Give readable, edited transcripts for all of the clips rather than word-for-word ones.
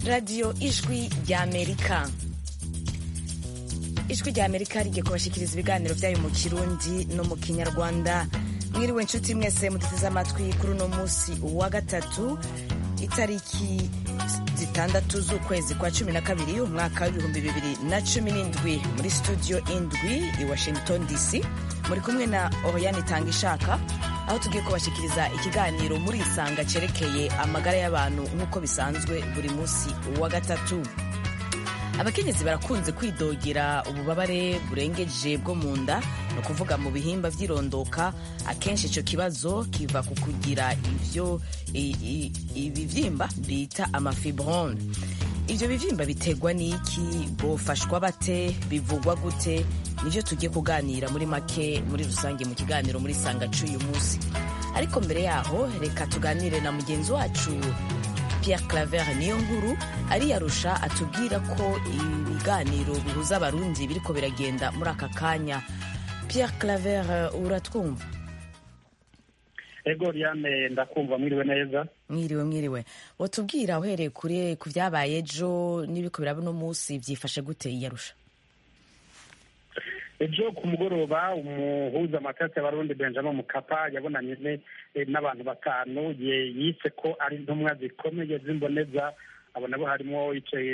radiyo ijwi ry'amerika. Ijwi ry'amerika rigiye kubashikiriza ibiganiro byayo mu kirundi no mu kinyarwanda. Mwiriwe nshuti mwese muduteze amatwi kuri uno munsi wa gatatu itariki 6 z'ukwezi kwa 12 umwaka w'2017 muri studio indwi i Washington DC. Muri kumwe na Oriane Tangishaka, aho tugiye kubashikiriza ikiganiro muri isanga cerekeye amagara y'abantu nk'uko bisanzwe buri munsi wa gatatu. Abakenyezi barakunze kwidogera ububabare burengeje bwo mu nda, no kuvuga mu bihimba vy'irondoka. Akenshi ico kibazo kiva ku kugira ibivyimba bita amafibrone. Ivyo bivyimba biterwa n'iki? Bofashwa bate? Bivugwa gute? Nivyo tugiye kuganira muri make muri rusange mu kiganiro muri sanga c'uyu munsi. Ariko mbere yaho reka tuganire na mugenzi wacu Pierre Claver Niyonkuru ari yarusha atubwira ko ibiganiro bihuza abarundi biriko biragenda muri aka kanya. Pierre Claver, uratwumva? Ego Oriane, ndakumva. Mwiriwe neza. Mwiriwe. Watubwira uhereye kure ku vyabaye ejo n'ibiko biraba no munsi vyifashe gute yarusha? Ejo ku mugoroba umuhuza amatati y'abarundi Benjamin Mkapa yabonanye n'abantu batanu yise ko ari intumwa zikomeye z'imboneza. Abo nabo harimo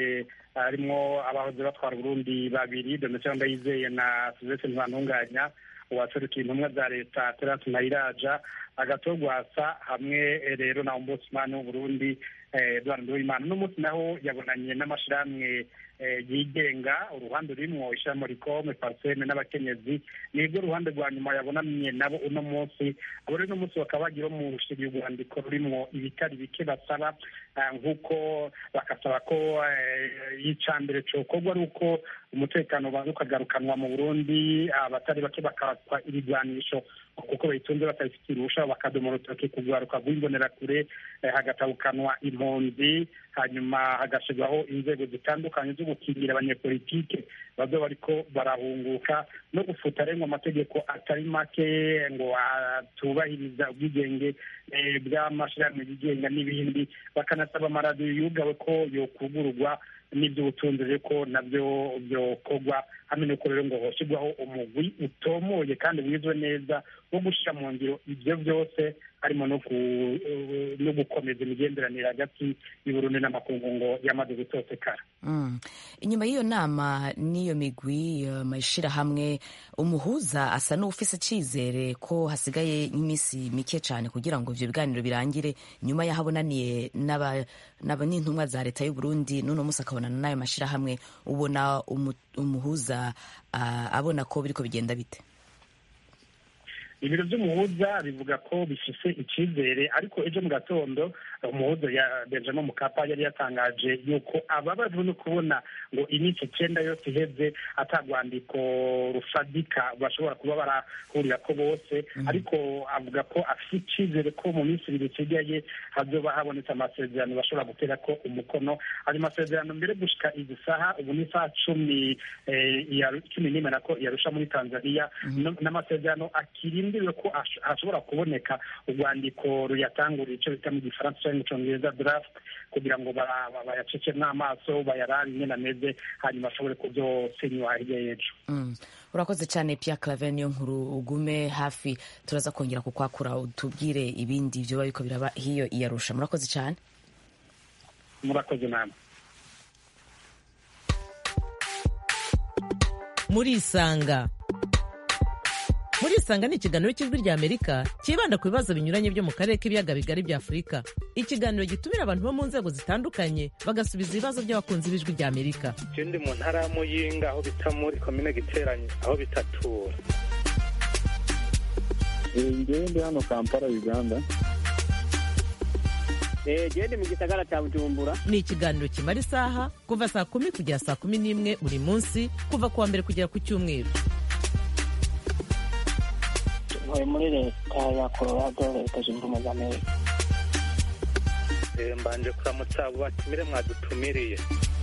abahoze batwara Burundi babiri, Domitien Ndayizeye na Sylvestre Ntibantunganya, uwaserukiye intumwa za leta Terence Ntayiraja, Agatogwasa hamwe rero na Ombudsman w'Uburundi Edouard Nduwimana. N'umunsi naho yabonanye n'amashirahamwe yigenga, uruhande rurimwo ishirahamwe Rikome, Parseme n'abakenyezi. Nibwo ruhande rwa nyuma yabonanye nabo uno munsi. Abo rero uno munsi bakaba bagira mu rushiri urwandiko rurimwo ibitari bike basaba, nk'uko bakasaba ko icambere cokorwa ari uko umutekano ubanza ukagarukanwa mu Burundi, abatari bake bakatwa ibigwanisho kuko bayitunze batayifitiye uruhusha, bakadoma urutoki kugwaruka rw'imbonerakure, hagatabukanwa impunzi, hanyuma hagashirwaho inzego zitandukanye zo gukingira abanyepolitike bazoba bariko barahunguka, no gufuta rero amategeko atari make ngo atubahiriza ubwigenge bw'amashirahamwe yigenga n'ibindi. Bakanasaba amaradiyo yugawe ko yokugururwa n'ivy'ubutunzi rero ko navyo vyokorwa, hamwe nuko rero ngo hoshirwaho umugwi utomoye kandi wizwe neza wo gushira mu ngiro ivyo vyose, harimo no gukomeza imigenderanire hagati y'Uburundi n'amakungu ngo yamaze gutosekara. Inyuma y'iyo nama n'iyo migwi mashirahamwe, umuhuza asa n'ufise icizere ko hasigaye iminsi mike cane kugira ngo ivyo biganiro birangire, nyuma yahabonaniye n'intumwa za leta y'Uburundi n'uno musi akabonana n'ayo mashirahamwe. Ubona umuhuza abona ko biriko bigenda bite? Ibiro vy'umuhuza bivuga ko bifise icizere, ariko ejo mu gatondo umuhuza ya Benjamin Mkapa yari yatangaje yuko ababajwe no kubona ngo iminsi 9 yose iheze atagwandiko rufadika bashobora kuba barahurira ko bose, ariko avuga ko afite icizere ko mu minsi 2 isigaye hazoba habonetse amasezerano bashobora gutera ko umukono. Ari masezerano mbere gushika izi saha, ubu ni saha 10 nako yarusha muri Tanzania, n'amasezerano akirindiriwe ko ashobora kuboneka urwandiko ruyatangura ico bita mu Gifaransa cyangwa mu Congereza draft, kugira ngo bayacece n'amaso bayarari nyene ameze, hanyuma ashobore kuvyosinywa hirya y'ejo. Urakoze cyane Pierre Claver Niyonkuru, ugume hafi, turaza kongera kukwakura utubwire ibindi vyo bariko biraba hiyo iyarusha. Murakoze cyane. Murakoze namwe. Muri isanga ni ikiganiro cy'ijwi rya Amerika kibanda ku bibazo binyuranye byo mu karere k'ibiyaga bigari bya Afurika. Ikiganiro gitumira abantu bo mu nzego zitandukanye bagasubiza ibibazo by'abakunzi b'ijwi rya Amerika. Ndi mu ntara ya Muyinga, aho bita muri komine Giteranye, aho bitatura. Ndi hano Kampala, Uganda. Ndi mu gisagara cya Bujumbura. Ni ikiganiro kimara isaha kuva saa 10 kugera saa 11 buri munsi, kuva kuwa mbere kugera ku cyumweru. Muri leta ya Colorado, Leta Zunze Ubumwe za Amerika. Mbanje kuramutsa abo batumire mwadutumiriye.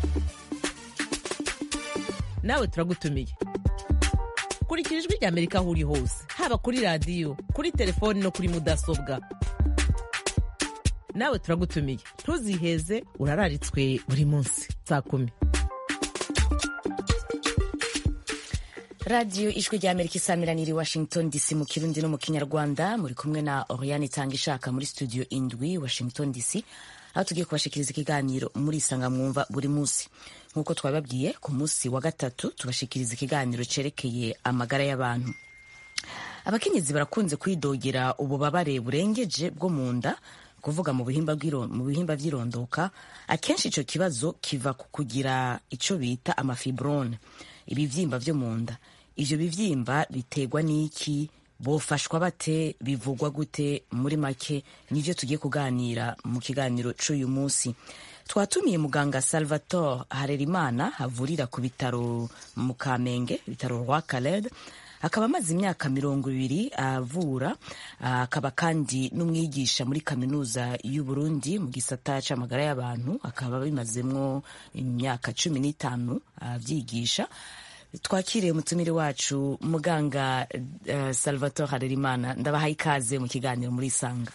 Nawe turagutumiye. Kurikira ijwi rya Amerika aho uri hose, haba kuri radiyo, kuri telefoni no kuri mudasobwa. nawe turagutumiye ntuziheze urararitswe buri munsi saa 10. radiyo ijwi rya amerika isamiraniye washington dc mu kirundi no mu kinyarwanda. muri kumwe na Oriane Itangishaka muri studio indwi Washington dc, aho tugiye kubashikiriza ikiganiro muri isanga mwumva buri munsi. nk'uko twababwiye, ku munsi wa gatatu tubashikiriza ikiganiro cerekeye amagara y'abantu. abakenyezi barakunze kwidogera ububabare burengeje bwo mu nda, kuvuga mu bihimba vy'irondoka. akenshi ico kibazo kiva ku kugira ico bita amafibrone, ibivyimba vyo mu nda. ivyo bivyimba biterwa n'iki? bofashwa bate? bivugwa gute? muri make nivyo tugiye kuganira mu kiganiro c'uyu munsi. twatumiye muganga Salvatore Harerimana havurira ku bitaro mu Kamenge, bitaro Roi Khaled. akaba amaze imyaka 20 avura, akaba kandi n'umwigisha muri kaminuza y'u Burundi mu gisata c'amagara y'abantu. akaba bimazemwo imyaka 15 avyigisha. twakiriye umutumire wacu muganga Salvatore Harerimana, ndabahaye ikaze mu kiganiro muri isanga.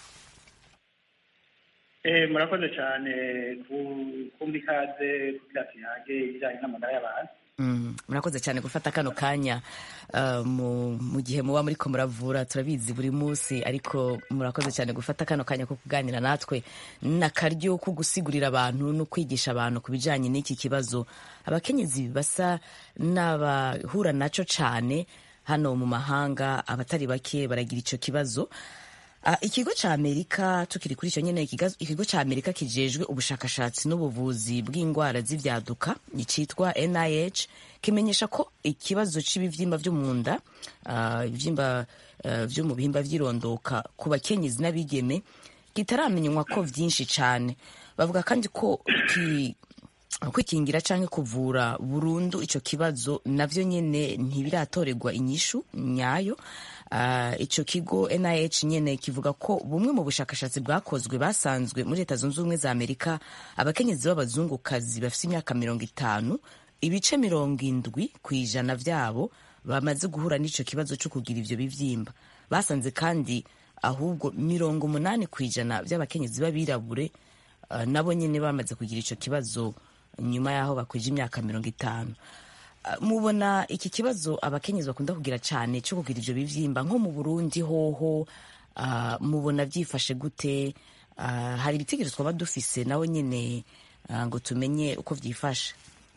murakoze cyane kumva ikaze kugira tuyange ibijyanye n'amagara y'abantu. murakoze cyane gufata kano kanya mu gihe muba muriko muravura. turabizi buri munsi, ariko murakoze cyane gufata kano kanya ko kuganira natwe, n'akaryo ko gusigurira abantu no kwigisha abantu ku bijanye n'iki kibazo abakenyezi basa n'abahura naco cane hano mu mahanga. abatari bake baragira ico kibazo. ikigo ca Amerika, tukiri kuri icyo nyene, ikigo ca Amerika kijejwe ubushakashatsi n'ubuvuzi bw'indwara z'ivyaduka citwa NIH kimenyesha ko ikibazo c'ibivyimba vyo mu nda, ivyimba vyo mu bihimba vy'irondoka ku bakenyezi n'abigeme kitaramenywa ko vyinshi cane. bavuga kandi ko kwikingira canke kuvura burundu ico kibazo navyo nyene ntibiratorerwa inyishu nyayo. ico kigo NIH nyene kivuga ko bumwe mu bushakashatsi bwakozwe basanzwe muri Leta Zunze Ubumwe za Amerika abakenyezi b'abazungukazi bafite imyaka 50, ibice 70% vyabo bamaze guhura n'ico kibazo cyo kugira ivyo bivyimba. basanze kandi ahubwo 80% vy'abakenyezi b'abirabure nabo nyene bamaze kugira ico kibazo nyuma yaho bakwije imyaka 50. mubona iki kibazo abakenyezi bakunda kugira cyane cyo kugira ivyo bivyimba nko mu Burundi hoho, mubona vyifashe gute? hari ibitigiri twaba dufise nawe nyene ngo tumenye uko vyifashe.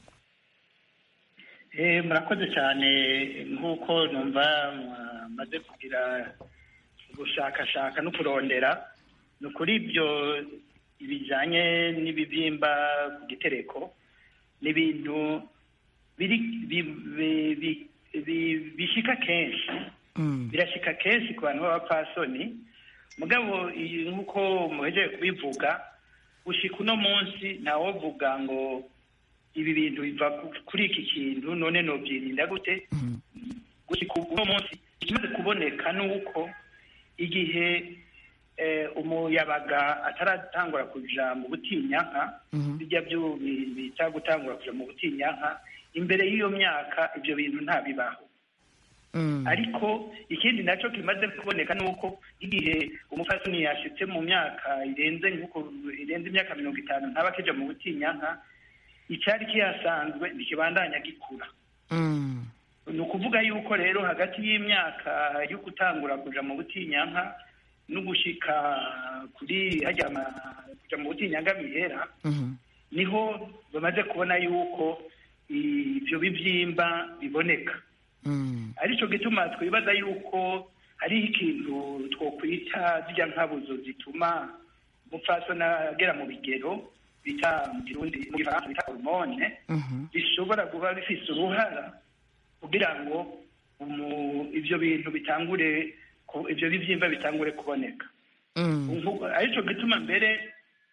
murakoze cyane. nk'uko numva maze kugira gushakashaka no kurondera, ni ukuri ibyo ibijanye n'ibivyimba ku gitereko n'ibintu bishika kenshi, birashika kenshi ku bantu b'abapfasoni. mugabo nk'uko muhejeje kubivuga, gushika uno munsi ntawovuga ngo ibi bintu biva kuri iki kintu none nobyirinda gute. gushika uno munsi ikimaze kuboneka nuko igihe umuyabaga ataratangura kuja mu butinyanka, bijya byo bita gutangura kuja mu butinyanka, imbere y'iyo myaka ibyo bintu ntabibaho. ariko ikindi nacyo kimaze kuboneka nuko igihe umufasoni yashitse mu myaka irenze imyaka 50 ntaba kija mu butinyanka, icyari kihasanzwe ntikibandanya gikura. ni ukuvuga yuko rero hagati y'imyaka yo gutangura kuja mu butinyanka no gushika kuri kuja mu butinyanka bihera, niho bamaze kubona yuko ivyo bivyimba biboneka. arico gituma twibaza yuko hariho ikintu twokwita zirya nkabuzo zituma umupfasoni agera mu bigero bita mu Kirundi, mu Gifaransa bita hormone, bishobora kuba bifise uruhara kugira ngo ivyo bintu bitangure, ivyo bivyimba bitangure kuboneka. arico gituma mbere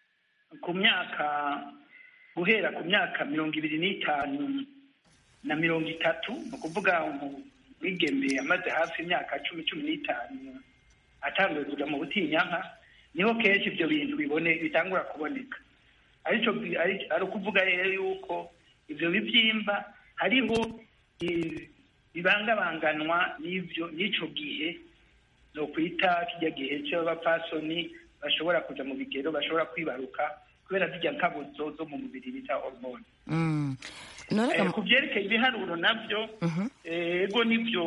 guhera ku myaka 25 na 30, ni ukuvuga umwigeme amaze hafi imyaka 10-15 atanguye kuja mu butinyanka, niho kenshi ivyo bintu bitangura kuboneka. ari ukuvuga rero yuko ivyo bivyimba hariho bibangabanganwa n'ico gihe no kwita kijya gihe cy'abapfasoni bashobora kuja mu bigero bashobora kwibaruka kubera zirya nkabuzo zo mu mubiri bita hormone. Ku vyerekeye ibiharuro navyo ego nivyo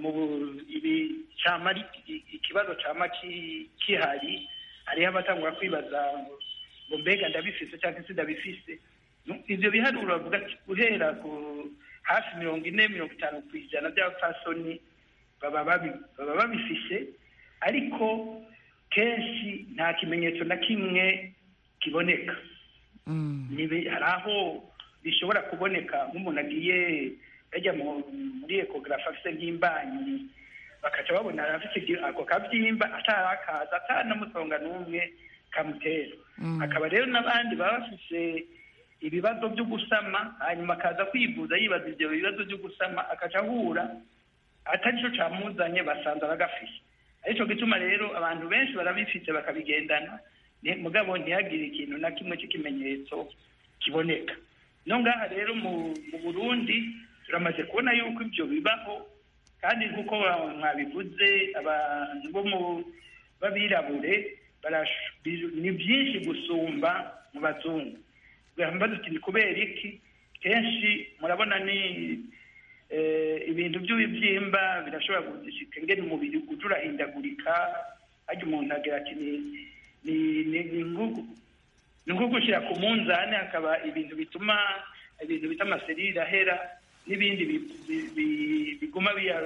ikibazo cama kihari, hariho abatangura kwibaza ngo mbega ndabifise cyangwa se ndabifise. Ivyo biharuro bavuga ati guhera ku hafi 40-50% by'abapfasoni baba babifise, ariko kenshi nta kimenyetso na kimwe kiboneka. Hari aho bishobora kuboneka nk'umuntu agiye yajya muri ekogarafi afise nk'imbanyi bakaca babona afise ako kabyimba atarakaza atanamusonga n'umwe kamutera. Hakaba rero n'abandi baba bafise ibibazo byo gusama hanyuma akaza kwivuza yibaza ibyo bibazo byo gusama akaca ahura atari cyo camuzanye basanze bagafise. Arico gituma rero abantu benshi barabifite bakabigendana mugabo ntihagire ikintu na kimwe cy'ikimenyetso kiboneka. No ngaha rero mu Burundi turamaze kubona yuko ibyo bibaho, kandi nk'uko mwabivuze abantu bo babirabure ni byinshi gusumba mu bazungu. Mbaza uti ni kubera iki? Kenshi murabona ni ibintu by'ibibyimba birashobora gushika ngene umubiri uja urahindagurika, harya umuntu agira ati ni nko gushyira ku munzani hakaba ibintu bituma ibintu bita amaserire ahera n'ibindi biguma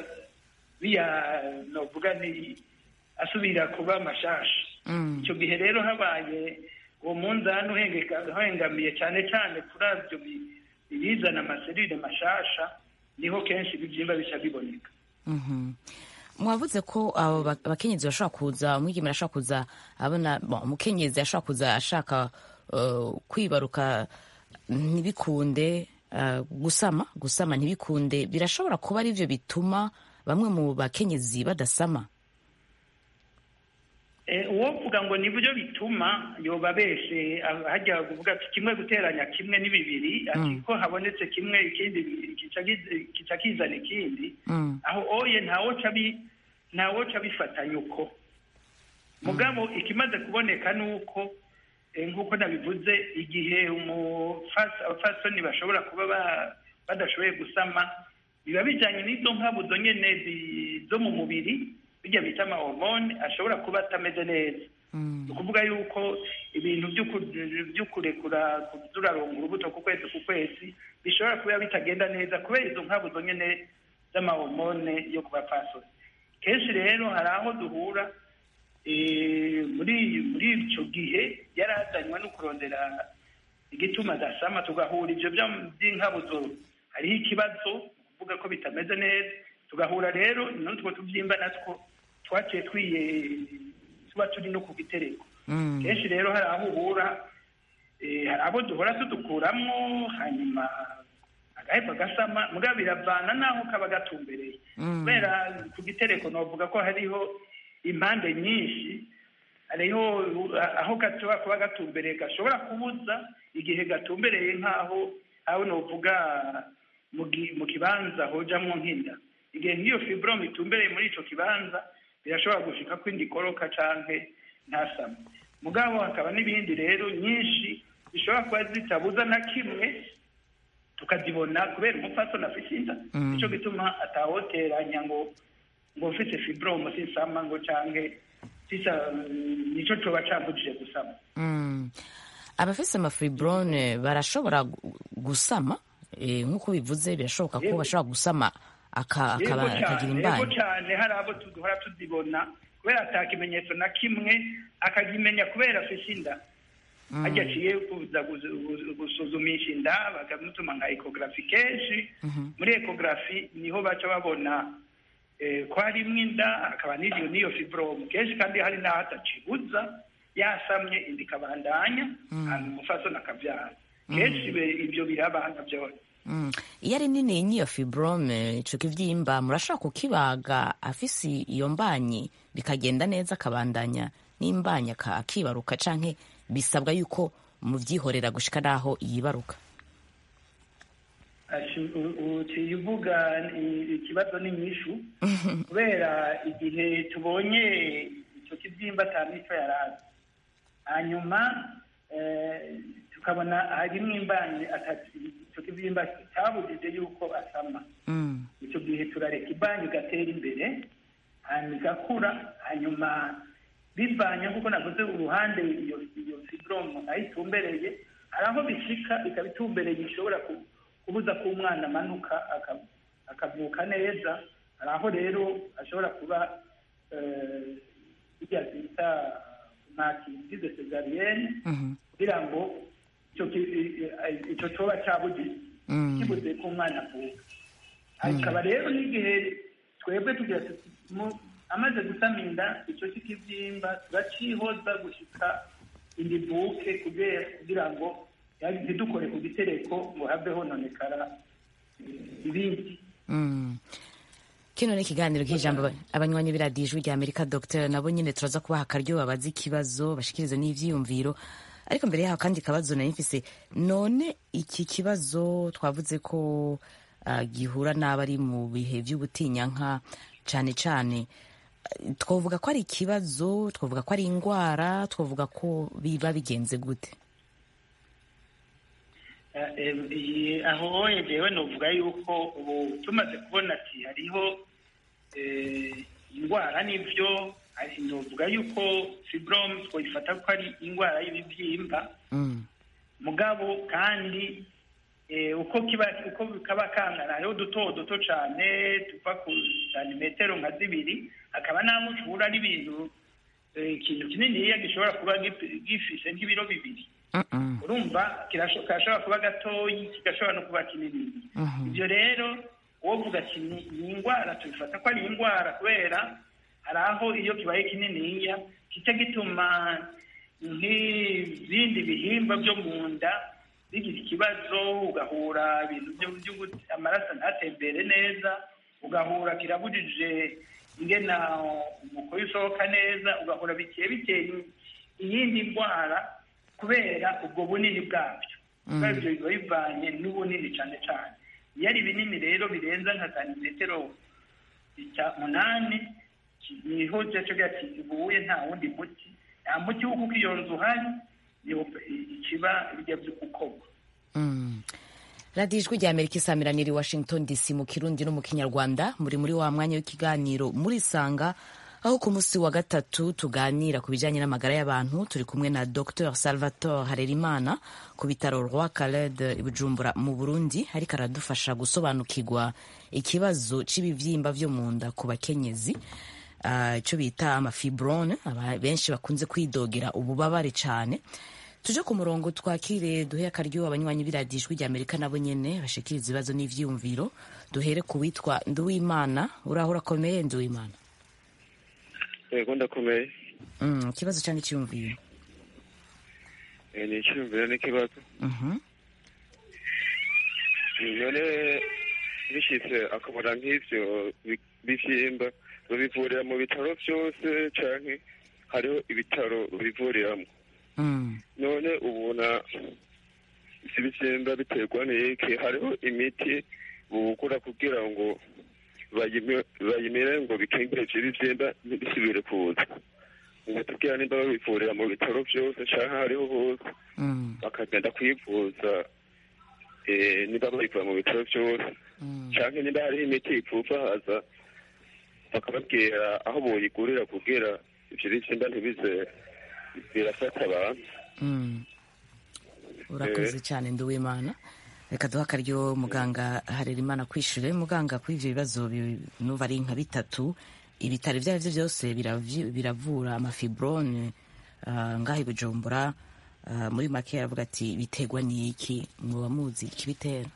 novuga ni asubira kuba amashasha. Icyo gihe rero habaye uwo munzani uhengamiye cyane cyane kuri avyo bizana amaserire mashasha, niho kenshi ibibyimba bica biboneka. Mwavuze ko abo bakenyezi bashobora kuza, umwigeme arashobora kuza abona umukenyezi ashobora kuza ashaka kwibaruka ntibikunde, gusama ntibikunde. Birashobora kuba ari byo bituma bamwe mu bakenyezi badasama? Uwovuga ngo ni byo bituma yoba beshe, hajya kuvuga ati kimwe guteranya kimwe ni bibiri, ati ko habonetse kimwe ikindi kica kizana ikindi. Aho oye ntawoca bifatanya uko. Mugabo ikimaze kuboneka nuko nk'uko nabivuze, igihe abapfasoni bashobora kuba badashoboye gusama, biba bijanye n'izo nkabuzo nyene zo mu mubiri bijya bita amahormone ashobora kuba atameze neza. Ni ukuvuga yuko ibintu byo kurekura kuduraronga urubuto ku kwezi bishobora kuba bitagenda neza kubera izo nkabuzo nyene z'amahormone yo ku bapfasoni. Kenshi rero hari aho duhura muri icyo gihe yarazanywe no kurondera igituma adasama, tugahura ibyo by'inkabuzo hariho ikibazo kuvuga ko bitameze neza, tugahura rero n'utwo tubyimba natwo twaciye tuba turi no ku gitereko. Kenshi rero hari aho uhura hari abo duhora tudukuramwo hanyuma agahepfa gasama, mugabo biravana n'aho kaba gatumbereye. Kubera ku gitereko novuga ko hariho impande nyinshi, hariho aho gashobora kuba gatumbereye gashobora kubuza igihe gatumbereye nk'aho novuga mu kibanza hojamwo nk'inda. Igihe nk'iyo fibrome itumbereye muri ico kibanza birashobora gushika ko indi koroka canke ntasama. Mugabo hakaba n'ibindi rero nyinshi zishobora kuba zitabuza na kimwe tukazibona kubera umupfasoni afise inda. Nico gituma atawoteranya ngo mfise fibrome sinsama ngo canke nico coba cambujije gusama. Abafise amafibrone barashobora gusama nk'uko bivuze, birashoboka ko bashobora gusama akagira imbanyi. Yego cyane, hari abo duhora tuzibona kubera ata kimenyetso na kimwe akagimenya kubera afise inda. Ajya aciye kuza gusuzumisha inda bakamutuma nka ekogarafi. Kenshi muri ekogarafi niho baca babona ko harimwo inda, akaba n'iyo fibrome. Kenshi kandi hari n'aho atacibuza yasamye inda ikabandanya hanyuma umupfasoni akabyara. Kenshi ibyo birabana byose. Iyo ari nini n'iyo fibrome, ico kivyimba murashobora kukibaga afise iyo mbanyi bikagenda neza akabandanya n'imbanyi akibaruka, canke bisabwa yuko muvyihorera gushika naho yibaruka? Uvuga ikibazo n'inyishu kubera igihe tubonye icyo kibyimba atamico yarazi hanyuma tukabona harimo imbanyi icyo kibyimba cyabujije yuko asama. Icyo gihe turareka imbanyi igatera imbere hanyuma igakura, hanyuma bivanye nk'uko navuze uruhande iyo fibrome aho itumbereye, hari aho bishika ikaba itumbereye ishobora kubuza ko umwana amanuka akavuka neza. Hari aho rero ashobora kuba bijya bita makigize cesarienne kugira ngo icyo coba cyabugize kibuze ko umwana avuka. Hakaba rero n'igihe twebwe tugira amaze gusama inda, icyo cy'ikibyimba turacihoza gushika indivuke kugira ngo ntidukore ku gitereko ngo have hononekara ibindi. Kino ni ikiganiro k'ijambo abanywanyi b'iradiyo Ijwi ry'Amerika. Dr nabo nyine turaza kubaha akaryo babaze ikibazo bashikirize n'ivyiyumviro, ariko mbere yaho kandi kabazo nari mfise, none iki kibazo twavuze ko gihura n'abari mu bihe by'ubutinyanka cane cane, twavuga ko ari ikibazo, twavuga ko ari indwara, twavuga ko biba bigenze gute? Aho yewe novuga yuko ubu tumaze kubona ati hariho indwara n'ibyo, novuga yuko fibrome twayifata ko ari indwara y'ibibyimba mugabo kandi uko kaba kangana hariho duto cyane tuva ku santimetero nka 2, hakaba n'aho ushobora n'ibintu ikintu kininiya gishobora kuba gifise nk'ibiro 2. Urumva kirashobora kuba gatoyi, kigashobora no kuba kinini. Ibyo rero wovuga ati ni indwara, tubifata ko ari indwara kubera hari aho iyo kibaye kininiya kica gituma nk'ibindi bihimba byo mu nda bigira ikibazo, ugahura ibintu amaraso ntatembere neza, ugahura kirabujije ingena umukoyo usohoka neza, ugahura biteye iyindi ndwara kubera ubwo bunini bwabyo. Ibyo biba bivanye n'ubunini cyane cyane. Iyo ari binini rero birenza nka santimetero 8, niho cyacu kivuye, nta wundi muti, nta muti wo kuko iyo nzu uhari ikiba bijya byo gukorwa. Radiyo Ijwi ry'Amerika isamiraniye i Washington DC mu Kirundi no mu Kinyarwanda. muri wa mwanya w'ikiganiro murisanga, aho ku munsi wa gatatu tuganira ku bijyanye n'amagara y'abantu. Turi kumwe na Dr Salvatore Harerimana ku bitaro Roi Khaled i Bujumbura mu Burundi, ariko aradufasha gusobanukirwa ikibazo cy'ibibyimba byo mu nda ku bakenyezi, icyo bita amafibrone, benshi bakunze kwidogera ububabare cyane. Tuje ku murongo twakire, duhe akaryo abanywanyi b'iradiyo Ijwi ry'Amerika nabo nyene bashikiriza ibibazo n'ivyiyumviro. Duhere ku witwa Nduwimana. Uraho urakomeye Nduwimana? Yego ndakomeye. Ikibazo cyane cyiyumviro? Ni icyiyumviro n'ikibazo. None bishitse akabona nk'ivyo bivyimba babivurira mu bitaro byose canke hariho ibitaro babivuriramwo? None ubona ibibyimba biterwa n'iki? Hariho imiti bugura kugira ngo bayimire ngo bikingire ivyo bivyimba ntibisubire kuza? Ngo tubwira nimba babivurira mu bitaro byose canke hariho hose bakagenda kwivuza, niba babivura mu bitaro byose canke nimba hariho imiti ipfufahaza bakababwira aho boyigurira kugira ivyo bivyimba ntibize birafata abantu. Urakoze cyane Nduwimana. Reka duha akaryo muganga Harerimana kwishure. Muganga, kuri ivyo bibazo nuva ari nka 3, ibitaro ibyo arivyo byose biravura amafibrone ngaho i Bujumbura. Muri make aravuga ati biterwa n'iki, mwoba muzi ikibitera?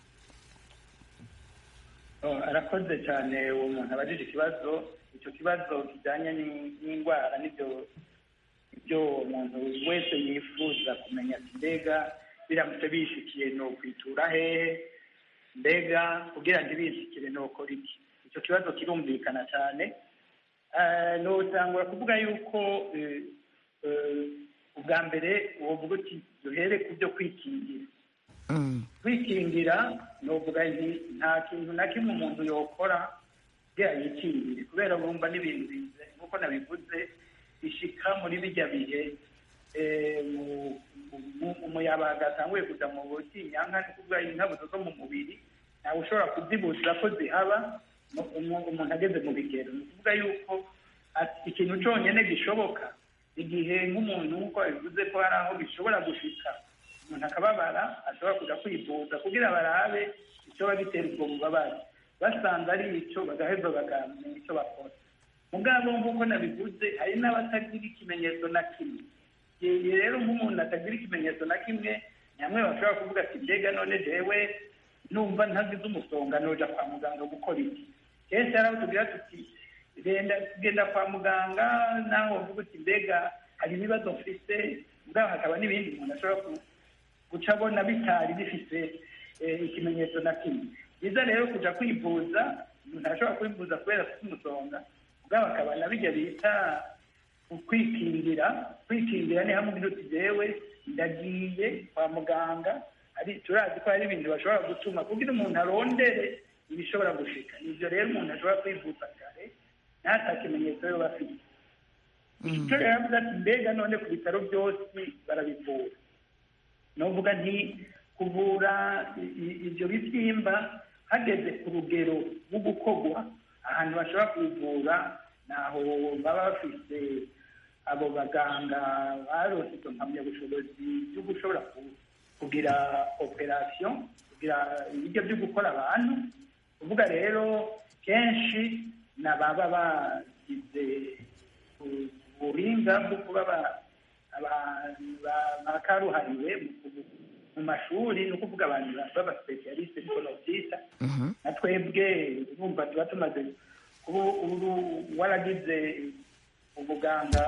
Arakoze cyane uwo muntu abajije ikibazo. Icyo kibazo kijyanye n'indwara ibyo umuntu wese yifuza kumenya ati mbega biramutse bishikiye no kwitura hehe, mbega kugira ngo bishikire no kora iki? Icyo kibazo kirumvikana cyane. Notangura kuvuga yuko ubwa mbere wovuga uti duhere ku byo kwikingira. Kwikingira novuga nti nta kintu na kimwe umuntu yokora kugira yikingire, kubera urumva n'ibintu bize nk'uko nabivuze bishika muri bijya bihe umuyabaga atanguye kuja mu butinyanka ni kuvuga inkabuzo zo mu mubiri ntawe ushobora kuzibuza ko zihaba umuntu ageze mu bigero ni ukuvuga yuko ikintu conyene gishoboka igihe nk'umuntu nk'uko bivuze ko hari aho bishobora gushika umuntu akababara ashobora kuja kwivuza kugira barabe icoba gitera ubwo bubabare basanze ari ico bagaheza bakamenya ico bakora mugabo nk'uko nabivuze hari n'abatagira ikimenyetso na kimwe rero nk'umuntu atagira ikimenyetso na kimwe ni hamwe bashobora kuvuga ati mbega none jewe numva ntagize umusonga noja kwa muganga gukora iki kenshi hari aho tugira tuti genda kwa muganga naho uvuga uti mbega hari ibibazo mfise mugabo hakaba n'ibindi umuntu ashobora guca abona bitari bifise ikimenyetso na kimwe biza rero kuja kwivuza umuntu arashobora kwivuza kubera afite umusonga mugabo akaba na bijya bita kwikingira ni hamwe uti jewe ndagiye kwa muganga turazi ko hari ibintu bashobora gutuma kugira umuntu arondere ibishobora gushika nivyo rero umuntu ashobora kwivuza kare ntata kimenyetso yo bafite icyo rero avuga ati mbega none ku bitaro byose barabivura novuga nti kuvura ivyo bivyimba hageze ku rugero rwo gukorwa ahantu bashobora kubivura naho baba bafise abo baganga baronse izo mpamyabushobozi byo gushobora kugira operation kugira ibyo byo gukora abantu kuvuga rero kenshi nababa bagize ubuhinga bwo kuba bakaruhariwe mu mashuri ni ukuvuga abantu b'abasipesialiste niko novyita na twebwe urumva tuba tumaze waragize ubuganga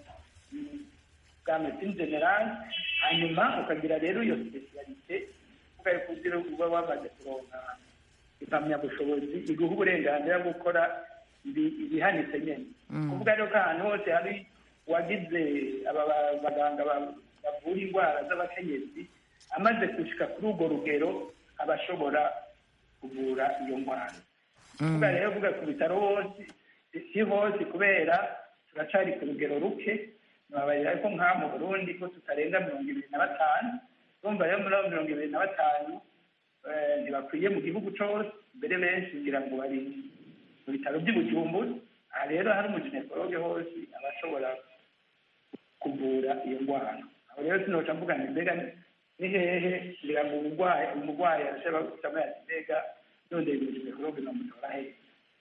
bwa medecine generale hanyuma ukagira rero iyo spesialite uvuga yuko kugira uba wamaze kuronka impamyabushobozi iguha uburenganzira bwo gukora ibihanitse nyene kuvuga rero ko ahantu hose hari uwagize aba baganga bavura indwara z'abakenyezi amaze gushika kuri urwo rugero aba ashobora kuvura iyo ndwara kuvuga rero uvuga ku bitaro hose si hose kubera turacari ku rugero ruke nababarira ko nka mu Burundi ko tutarenga 25 urumva rero muri 25 ntibakwiye mu gihugu cose mbere benshi ngira ngo bari mu bitaro by'Ubujumbura aha rero hari umuginekologe hose abashobora kuvura iyo ndwara aho rero sinoca mvuga ngo mbega ni hehe ngira ngo umurwayi arashobora gusaba mbega none umuginekologe namutora hehe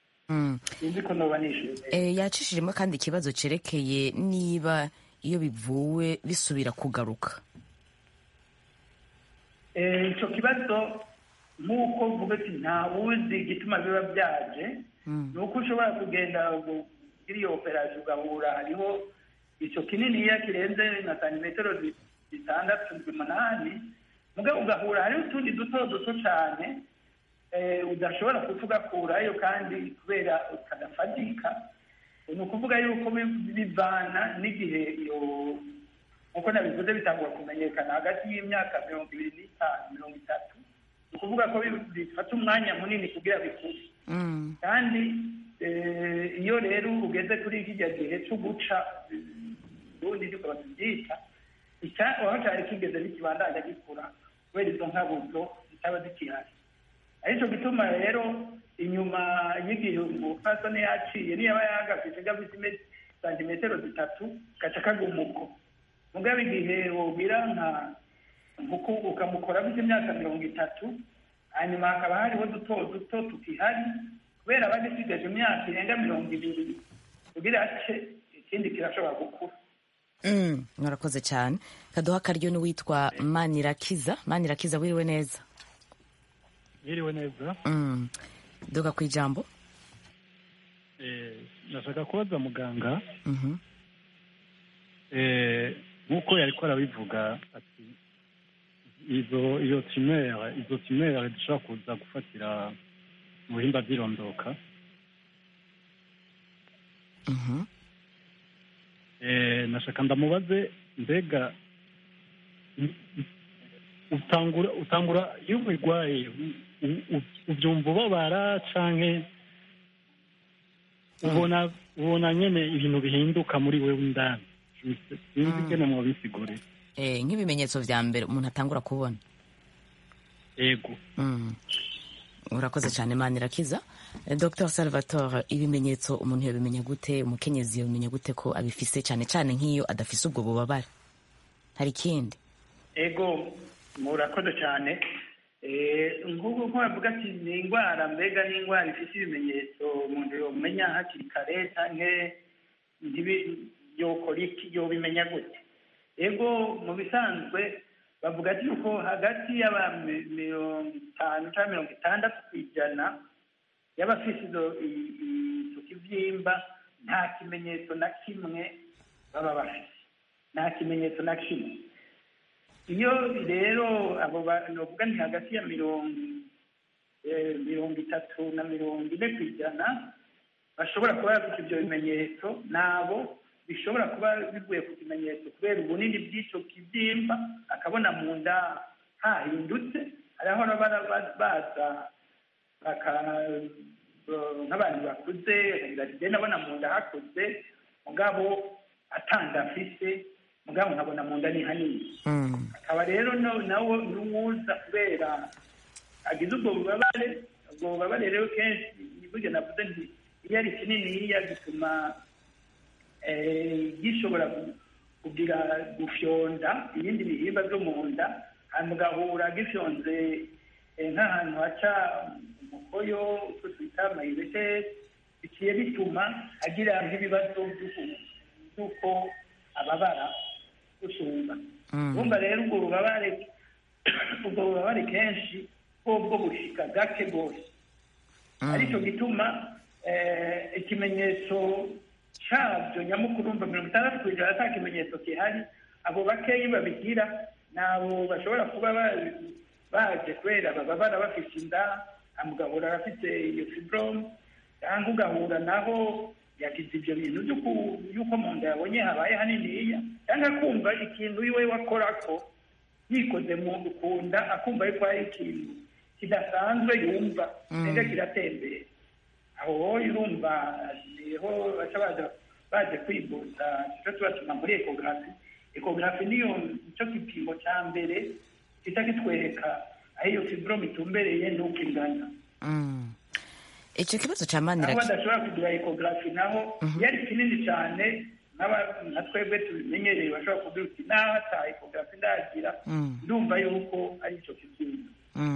yacishijemo kandi ikibazo cerekeye niba iyo bivuwe bisubira kugaruka ico kibazo nk'uko uvuga ati ntawuzi igituma biba byaje ni uko ushobora kugenda kugira iyo operasiyo ugahura hariho ico kininiya kirenze na santimetero 6-8 mugabo ugahura hariho utundi duto cane udashobora kutugakurayo kandi kubera ukadafadika ni ukuvuga yuko bivana n'igihe iyo nkuko nabivuze bitangura kumenyekana hagati y'imyaka 25-30 ni ukuvuga ko bifata umwanya munini kugira bikure kandi iyo rero ugeze kuri kijya gihe cyo guca ubundi niko babyita aho cyari kigeze bikibandanya gikura kubera izo nkabuzo zitaba zikihari ariko gituma rero inyuma y'igihe umupfasoni yaciye niyo aba yagafite gafite santimetero 3 gaca kagumuko mugabe igihe wogira nkuko ukamukora bise imyaka 30 hanyuma hakaba hariho duto tukihari kubera bagisigaje imyaka irenga 20 kugira ace ikindi kirashobora gukura mwarakoze cyane kaduha akaryo n'uwitwa Manirakiza wiriwe neza Yiriwe neza. Duka ku ijambo. Nashaka kubaza muganga. Nkuko yariko arabivuga ati izo tumere dushobora kuza gufatira mu bihimba by'irondoka. Nashaka ndamubaze mbega utangura iyo ubirwaye ubyumva ubabara canke ubona nyene ibintu bihinduka muri wewe indani sinzi ingene mwobisigurira. nk'ibimenyetso vya mbere umuntu atangura kubona. Yego. Urakoze cyane Manirakiza. Dr Salvatore, ibimenyetso umuntu yabimenya gute, umukenyezi yabimenya gute ko abifise, cyane cyane nk'iyo adafise ubwo bubabare? Hari ikindi? Ego, murakoze cyane. Ngubu ko bavuga ati ni indwara, mbega ni indwara ifite ibimenyetso umuntu yomenya hakiri kare canke yokora iki, yobimenya gute? Ego, mu bisanzwe bavuga ati yuko hagati y'aba 50 cyangwa 60% y'abafise ico kivyimba nta kimenyetso na kimwe baba bafise, nta kimenyetso na kimwe. Iyo rero abo novuga ni hagati ya 30 na 40% bashobora kuba bafite ibyo bimenyetso, nabo bishobora kuba bivuye ku kimenyetso kubera ubunini bw'icyo kibyimba, akabona mu nda hahindutse, ariho baza nk'abantu bakuze bagenda abona mu nda hakuze, mugabo atanda afise, mugabo nkabona mu nda ni hanini. Akaba rero nawo n'uwuza kubera agize ubwo bubabare rero kenshi burya navuze nti iyo ari kininiya gituma gishobora kugira gufyonda ibindi bihimba byo mu nda, hanyuma ugahura gifyonze nk'ahantu haca umukoyo, utwo twita amayirete, bikiye bituma agira nk'ibibazo by'uko ababara gusumba. Urumva rero ubwo bubabare kenshi bwo bushika gake bwose, aricyo gituma ikimenyetso cyabyo nyamukuru urumva 60% ata kimenyetso kihari. Abo bakeyi babigira nabo bashobora kuba baje kubera bababara bafite inda, amugahura afite iyo fibrome, cyangwa ugahura naho yagize ibyo bintu yuko mu nda yabonye habaye haniniya, cyangwa akumva ikintu iwe wakora ko yikoze mu kunda, akumva yuko hari ikintu kidasanzwe yumva nega kiratembera. Aho urumva niho baje kwivuza icyo tubatuma muri ekogarafi. Ekogarafi niyo icyo gipimo cya mbere kita kitwereka aho iyo fibrome itumbereye n'uko ingana. Icyo kibazo cya Manirakiza, aho badashobora kugira ekogarafi naho yari kinini cyane, nka twebwe tubimenyereye bashobora kugira uti naho ata ekogarafi ndagira ndumva yuko ari icyo kibyimba.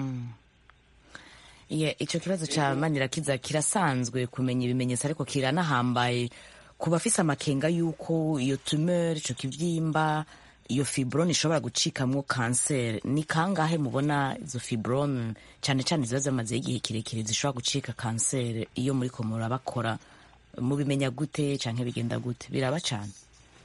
Icyo kibazo cya Manirakiza kirasanzwe kumenya ibimenyetso, ariko kiranahambaye ku bafise amakenga yuko iyo tumeur, icyo kibyimba, iyo fibrome ishobora gucikamwo kanseri. Ni kangahe mubona izo fibrome cyane cyane ziba zamaze igihe kirekire zishobora gucika kanseri? Iyo muri ko murabakora mubimenya gute canke bigenda gute? Biraba cyane.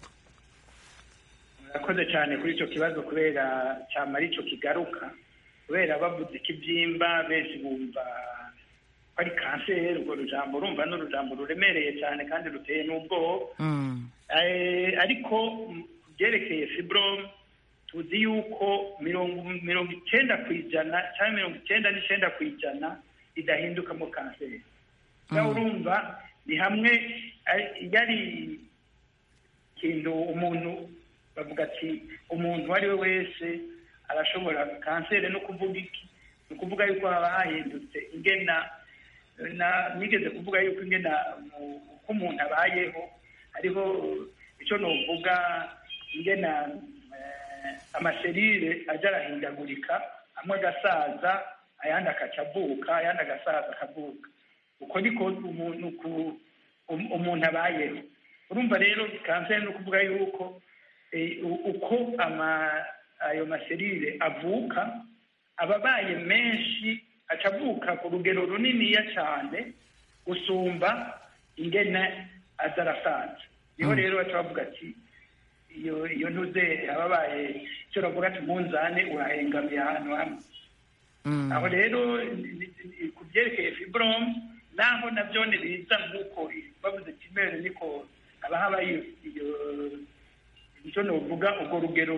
Murakoze cyane kuri icyo kibazo kubera cyama ari cyo kigaruka, kubera bavuze ikibyimba benshi bumva ko ari kanseri. Urwo rujambo urumva ni urujambo ruremereye cyane kandi ruteye n'ubwoba. Ariko byerekeye fibrome tuzi yuko 90% cyangwa 99% idahindukamo kanseri. Naho urumva ni hamwe yari ikintu umuntu bavuga ati umuntu ari we wese arashobora kanseri. No kuvuga iki? Ni ukuvuga yuko haba hahindutse ingena, nigeze kuvuga yuko ingena uko umuntu abayeho hariho icyo novuga ingena amaserire ajya arahindagurika, amwe agasaza ayandi akacavuka, ayandi agasaza akavuka. Uko niko umuntu abayeho. Urumva rero kanseri ni ukuvuga yuko uko ayo maserire avuka ababaye menshi, acavuka ku rugero runiniya cyane gusumba ingene aza arasaza. Niho rero baca bavuga ati iyo ntuze ababaye icyo bavuga ati umunzane urahengamiye ahantu hamwe. Aho rero ku byerekeye fibrome naho nabyo biza nk'uko bavuze kimere, niko haba habaye icyo novuga urwo rugero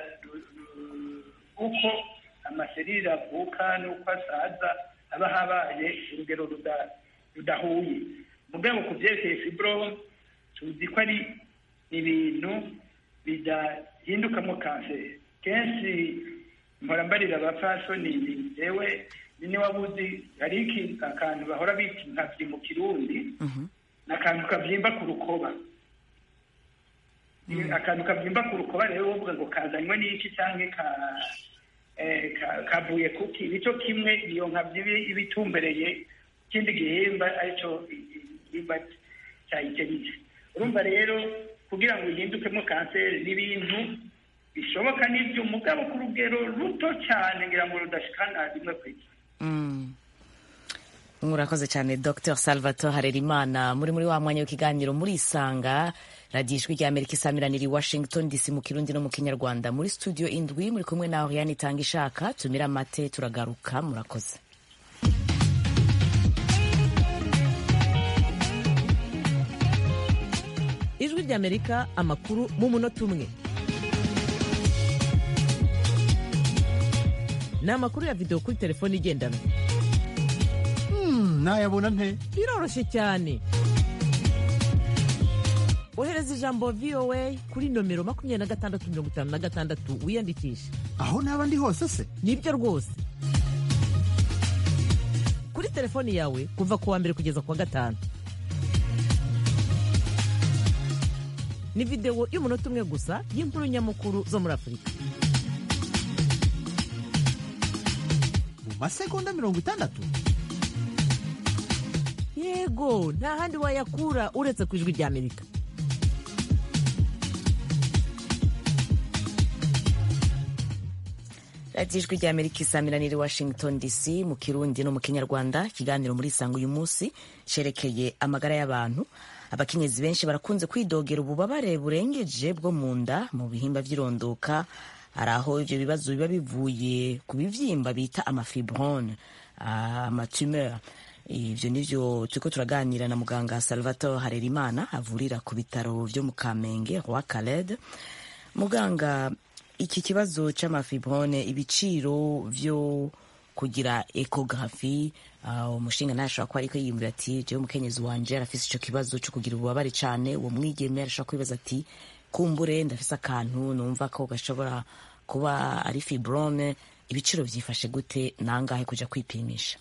uko amaserire avuka n'uko asaza haba habaye urugero rudahuye. Mugabo ku byerekeye fibrome tuzi ko ari ibintu bidahindukamo kanseri. Kenshi mpora mbarira abapfasoni jewe ni wabuzi hari akantu bahora bita inkavyi mu Kirundi n'akantu kavyimba ku rukoba. Akantu kavyimba ku rukoba rero uvuga ngo kazanywe n'iki canke kavuye kuki, nico kimwe iyo nkavyi ibitumbereye ikindi gihimba arico igihimba cyayiterije. Urumva rero kugira ngo ihindukemo kanseri n'ibintu bishoboka n'ibyo mugabo ku rugero ruto cyane ngira ngo rudashikana rimwe kwiki. Murakoze cyane Dr Salvatore Harerimana muri wa mwanya w'ikiganiro muri Isanga Radio Ijwi ry'Amerika isamiranira i Washington DC mu Kirundi no mu Kinyarwanda. Muri studio indwi muri kumwe na Oriane Itangishaka. Tumira mate turagaruka. Murakoze. Ijwi ry'Amerika amakuru mu munota umwe. Ni amakuru ya video kuri telefone igendanwa. Nayabona nte? Biroroshye cyane. Ohereza ijambo VOA kuri nomero 2656 wiyandikisha. Aho naba ndi hose se? Nibyo rwose. Kuri telefone yawe kuva kuwa mbere kugeza kuwa gatanu. Ni video y'umunota umwe gusa y'inkuru nyamukuru zo muri Afurika. Mu masegonda 60? Yego, nta handi wayakura uretse ku Ijwi ry'Amerika. Radio Ijwi ry'Amerika isamiranira i Washington DC mu Kirundi no mu Kinyarwanda. Ikiganiro muri Isanga uyu munsi cerekeye amagara y'abantu. Abakenyezi benshi barakunze kwidogera ububabare burengeje bwo mu nda mu bihimba vy'irondoka. Hari aho ivyo bibazo biba bivuye ku bivyimba bita amafibrone, amatumeur. Ivyo nivyo turiko turaganira na muganga Salvatore Harerimana avurira ku bitaro vyo mu Kamenge Roi Khaled. Muganga, iki kibazo c'amafibrone, ibiciro vyo kugira ecography, umushinga ntashobora kuba ariko yiyumvira ati jewe umukenyezi wanje arafise ico kibazo co kugira ububabare cane, uwo mwigeme arashobora kwibaza ati kumbure ndafise akantu numva ko gashobora kuba ari fibrone. Ibiciro vyifashe gute, nangahe kuja kwipimisha?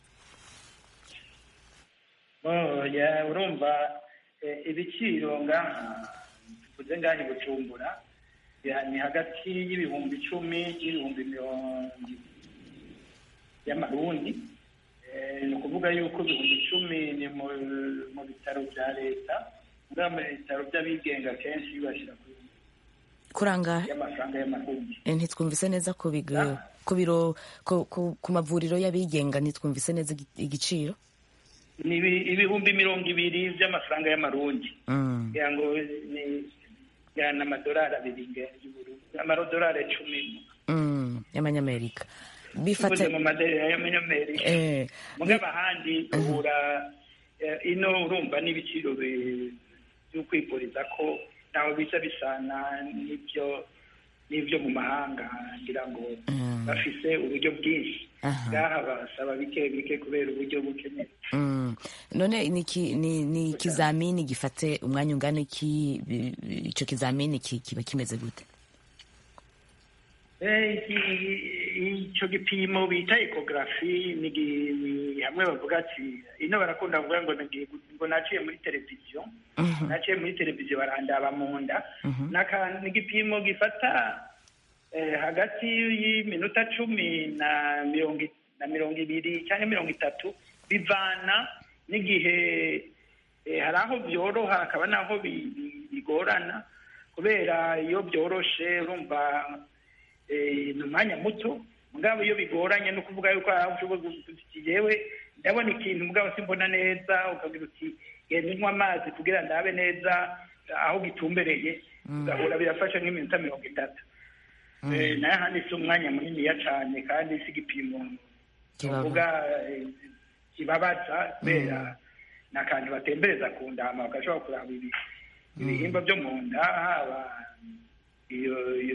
Urumva ibiciro ngaha tuvuze ngaha i Bujumbura ni hagati y'ibihumbi 10 n'ibihumbi 20 y'amarundi. Ni ukuvuga yuko ibihumbi 10 ni mu bitaro bya leta, mu bitaro by'abigenga kenshi bashyira kuranga y'amafaranga y'amarundi. Ntitwumvise neza ku biro ku mavuriro y'abigenga, ntitwumvise neza igiciro. Ni ibihumbi 20 by'amafaranga y'amarundi. Kugira ngo ni n'amadolari 2 amadolari 10 y'amanyamerika bifata mu madolari y'amanyamerika. Mugabo ahandi uhura ino urumva n'ibiciro byo kwivuriza ko naho biza bisana n'ibyo mu mahanga, ngira ngo bafise uburyo bwinshi. Ngaha basaba bike kubera uburyo bukeneye. None ni ikizamini gifate umwanya ungana iki? Ico kizamini kiba kimeze gute? Ico gipimo bita ecography ni hamwe bavuga ati ino barakunda kuvuga ngo naciye muri televiziyo. Naciye muri televiziyo barandaba mu nda. N'igipimo gifata hagati y'iminota 10 na 20 cyangwa 30 bivana n'igihe. Hari aho byoroha hakaba naho bigorana, kubera iyo byoroshe urumva ni umwanya muto, mugabo iyo bigoranye no kuvuga yuko jewe ndabona ikintu mugabo simbona neza, ukagira uti genda unywa amazi kugira ndabe neza aho gitumbereye, ugahura birafasha nk'iminota 30. Naye handi si umwanya muniniya cyane, kandi si igipimo kivuga kibabaza, kubera n'akantu batembereza ku nda hama bagashobora kuraba ibihimba byo mu nda, haba iyo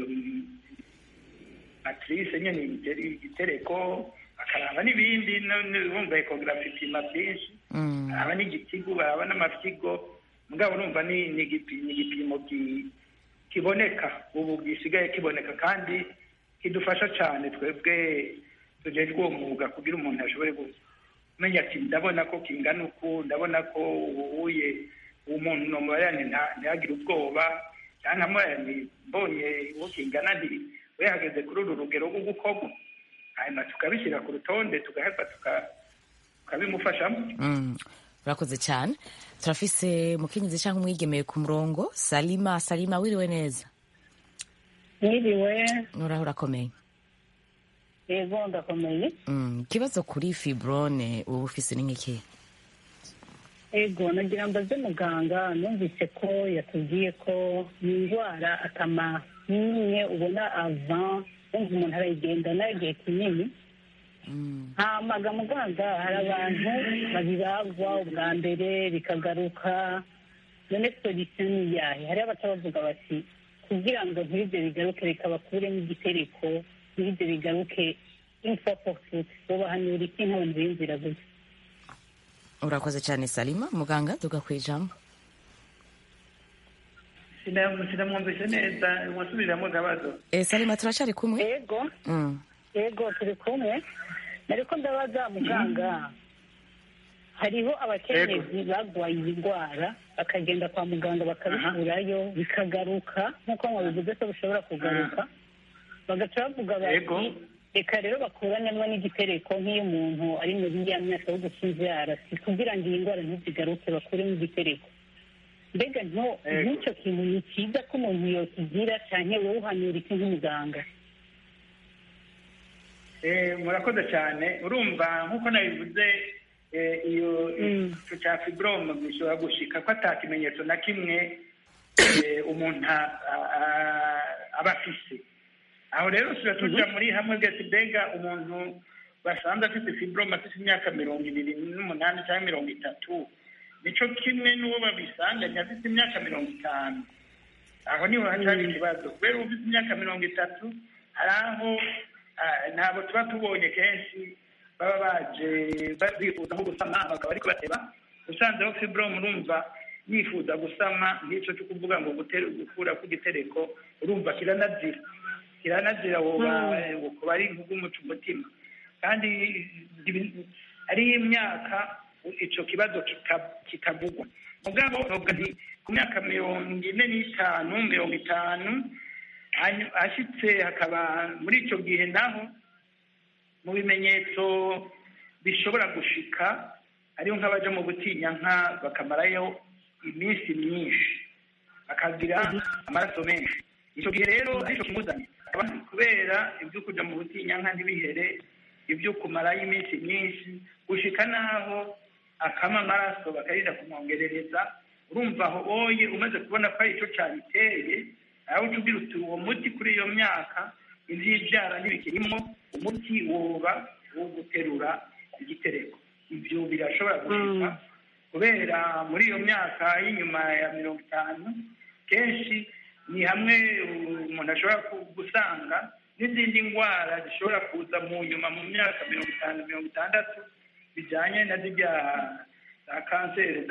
matrice nyene igitereko, bakaraba n'ibindi. Urumva ecography ipima byinshi, baraba n'igitigu, baraba n'amafyigo. Mugabo urumva ni igipimo kiboneka ubu gisigaye kiboneka kandi kidufasha cyane twebwe tujejwe uwo mwuga kugira umuntu ashobore kumenya ati ndabona ko kingana uku, ndabona ko uhuye umuntu nomurayane ntihagire ubwoba cyangwa murayane mbonye uwo kingana nti we hageze kuri uru rugero rwo gukorwa, hanyuma tukabishyira ku rutonde tugaheba tukabimufashamo. Urakoze cyane. Turafise mukenyezi cyangwa umwigemeye ku murongo. Salima, wiriwe neza? Wiriwe. Uraho urakomeye? Yego ndakomeye. Ikibazo kuri fibrone ubu ufise ni nk'iki? Yego nagira mbaze muganga, numvise ko yatubwiye ko ni indwara akama nimwe ubona avant umva umuntu arayigendana igihe kinini. Hamaga muganga hari abantu babibagwa ubwa mbere bikagaruka, none solution ni yahe? Hari abatabavuga bati kugira ngo ntibibyo bigaruke reka bakuremo igitereko, ntibibyo bigaruke info pour toutes, bobahanura iki nk'abantu b'inzira gusa. Urakoze cyane Salima. Muganga tugakwijambo. Sinamwumvise neza, mwasubiriramo gabazo. Salima turacari kumwe? Yego. Yego turi kumwe. Nariko ndabaza muganga, hariho abakenyezi bagwaye iyi ndwara bakagenda kwa muganga bakabikurayo bikagaruka nk'uko mwabivuze ko bishobora kugaruka, bagaca bavuga bati reka rero bakuranemo n'igitereko nk'iyo umuntu ari muri ya myaka yo gukivyara, si kugira ngo iyi ndwara ntizigaruke bakuremo igitereko. Mbega nk'icyo kintu ni cyiza ko umuntu yokigira canke wowe uhanura iki nk'umuganga? Murakoze cyane. Urumva nk'uko nabivuze, iyo icyo cya fibrome gishobora gushika ko ata kimenyetso na kimwe umuntu aba afise. Aho rero tuja muri hamwe bwese, mbega umuntu basanze afite fibrome afite imyaka 28 cyangwa 30, nico kimwe n'uwo babisanganye afite imyaka 50. Aho niho hacari ikibazo, kubera ufite imyaka 30 hari aho ntabwo tuba tubonye kenshi baba baje bifuza nko gusama bakaba ariko bateba. Usanzeho fibrome urumva yifuza gusama, nk'icyo cyo kuvuga ngo gukura ku gitereko, urumva kiranazira woba kuba ari nk'umuco umutima. Kandi ari imyaka icyo kibazo kikavugwa. Mugabo novuga nti ku myaka 45 50 ashitse hakaba muri icyo gihe naho mu bimenyetso bishobora gushika ariyo nk'abaja mu butinyanka bakamarayo iminsi myinshi bakagira amaraso menshi. Icyo gihe rero aricyo kimuzanye, kubera ibyo kuja mu butinyanka ntibihere, ibyo kumarayo iminsi myinshi gushika naho akama amaraso bakarira kumwongerereza. Urumva aho oye umaze kubona ko ari icyo cyabiteye, aho tugira uti uwo muti kuri iyo myaka ivy'ivyara ntibikirimo, umuti woba wo guterura igitereko. Ibyo birashobora gushika kubera muri iyo myaka y'inyuma ya 50 kenshi ni hamwe umuntu ashobora gusanga n'izindi ndwara zishobora kuza mu nyuma mu myaka 50 60 bijanye na zirya za kanseri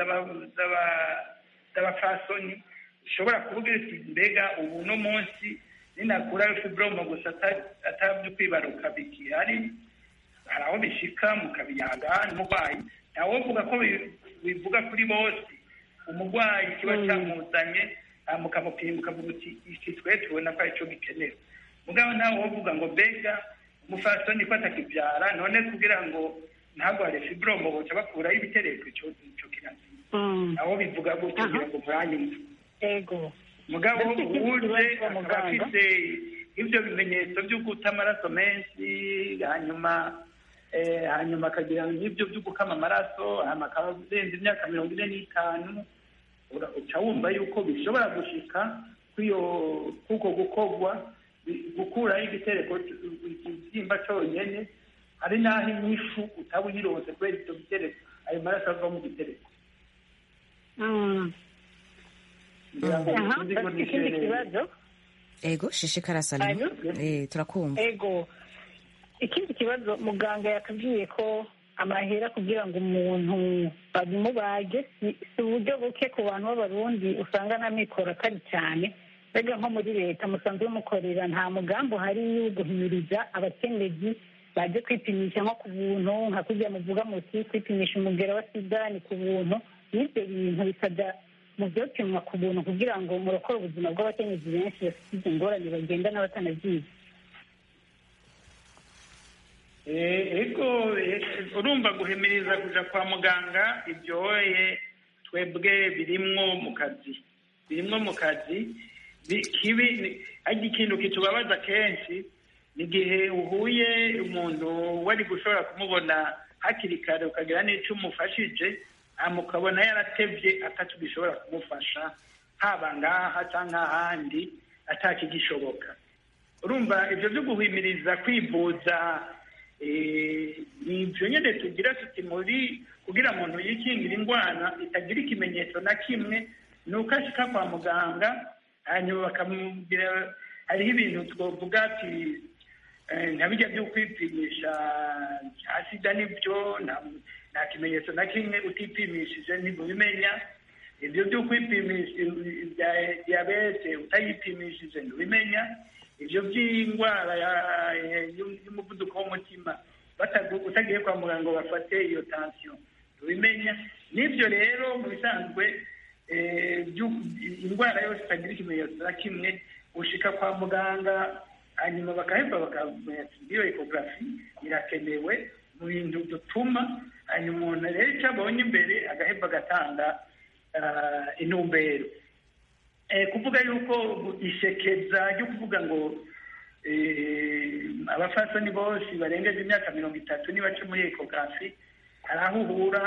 z'abafasoni. Ushobora kuvuga ati mbega ubu no munsi ninakura fibrome gusa atabyo kwibaruka bikihari, hari aho bishika mukabiyaga n'umurwayi. Nawe uvuga ko bivuga kuri bose, umurwayi kiba cyamuzanye mukamupima ukavuga uti iki twe tubona ko aricyo gikenewe. Mugabo nawe uvuga ngo mbega umufasoni ko atakibyara, none kugira ngo ntagware fibrome boca bakuraho ibitereko, icyo kirazira. Aho bivuga gutyo kugira ngo muranyumve. Ego. Mugabo uje akaba afite ibyo bimenyetso byo guta amaraso menshi, hanyuma akagira n'ibyo byo gukama amaraso, akaba arenze imyaka 45, uca wumva yuko bishobora gushika kuko gukorwa gukuraho igitereko ikibyimba cyonyine. Hari n'aho inyishu utaba uyirose kubera icyo gitereko, ayo maraso ava mu gitereko. Ikindi kibazo. Ego shishikara Salima. Turakumva. Ego. Ikindi kibazo, muganga yakabwiye ko amahera kugira ngo umuntu babimubage si uburyo buke ku bantu b'abarundi, usanga n'amikoro atari cyane. mbega nko muri leta musanzwe mukorera nta mugambi uhari wo guhimiriza abakenyezi baje kwipimisha nko ku buntu nka kurya muvuga muti kwipimisha umugera wa sida ni ku buntu n'ibyo bintu bikajya mu byopimwa ku buntu kugira ngo murokore ubuzima bw'abakenyezi benshi bafite izo ngorane bagenda n'abatanabyizi. ego urumva guhimiriza kuja kwa muganga ibyoye twebwe birimwo mu kazi kibi ariko ikintu kitubabaza kenshi ni igihe uhuye umuntu wari gushobora kumubona hakiri kare ukagira n'icyo umufashije mukabona yaratevye atatugishobora kumufasha haba ngaha cyangwa ahandi atakigishoboka. urumva ibyo byo guhimiriza kwivuza ni ibyo nyine tugira tuti muri kugira umuntu yikingira indwara itagira ikimenyetso na kimwe ni uko ashika kwa muganga hanyuma bakamubwira hariho ibintu twavuga ati nka bijya byo kwipimisha cya sida nibyo nta kimenyetso na kimwe utipimishije ntibimenya. ibyo byo kwipimisha ibya diyabete utayipimishije ntibimenya. ibyo by'indwara y'umuvuduko w'umutima utagiye kwa muganga ngo bafate iyo tansiyo ntibimenya. n'ibyo rero mu bisanzwe indwara yose itagira ikimenyetso na kimwe ushika kwa muganga hanyuma bakaheva bakamenya iyo ekogarafi irakenewe mu bintu dutuma hanyuma umuntu rero icyo abonye imbere agaheva agatanga intumbero. kuvuga yuko isekeza ryo kuvuga ngo abafasoni bose barengeje imyaka 30 nibaca muri ekogarafi hari aho uhura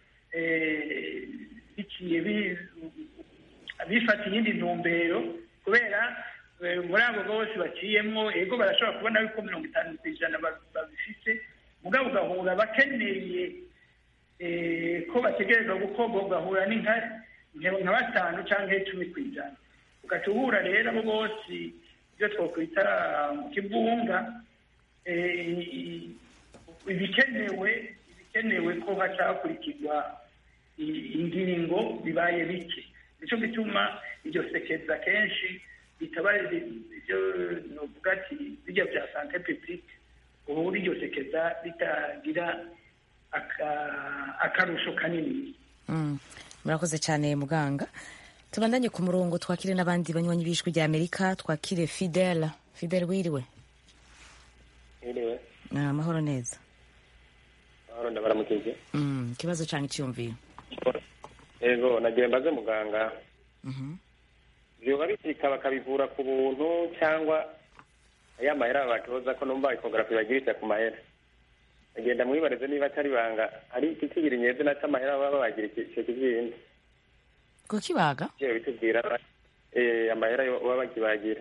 biciye bifata iyindi ntumbero kubera muri abo bose baciyemo ego barashobora kubona yuko 50% babifite mugabo ugahura bakeneye ko bategerezwa gukorwa ugahura nka 5 cyangwa 10%. ugaca uhura rero abo bose ibyo twakwita mu kibunga ibikenewe ko hacakurikirwa ingingo bibaye bike. nicyo gituma iryo sekeza kenshi bitaba ibyo novuga ati bijya bya sante publique ubu iryo sekeza bitagira akarusho kanini. murakoze cyane muganga. tubandanye ku murongo twakire n'abandi banywanyi b'ijwi rya Amerika. twakire Fidel wiriwe. amahoro neza. amahoro ndabaramukije. ikibazo cyangwa icyumviro. ego nagiye mbaze muganga vyoba bisika bakabivura ku buntu cyangwa aya mahera batoza ko numva ekogarafi bagirisha ku mahera. agenda mwibareze niba atari banga ari ikigira inyeze na cy'amahera baba bagira icyo kizindi ko kibaga cyo bitubwira amahera baba bagibagira.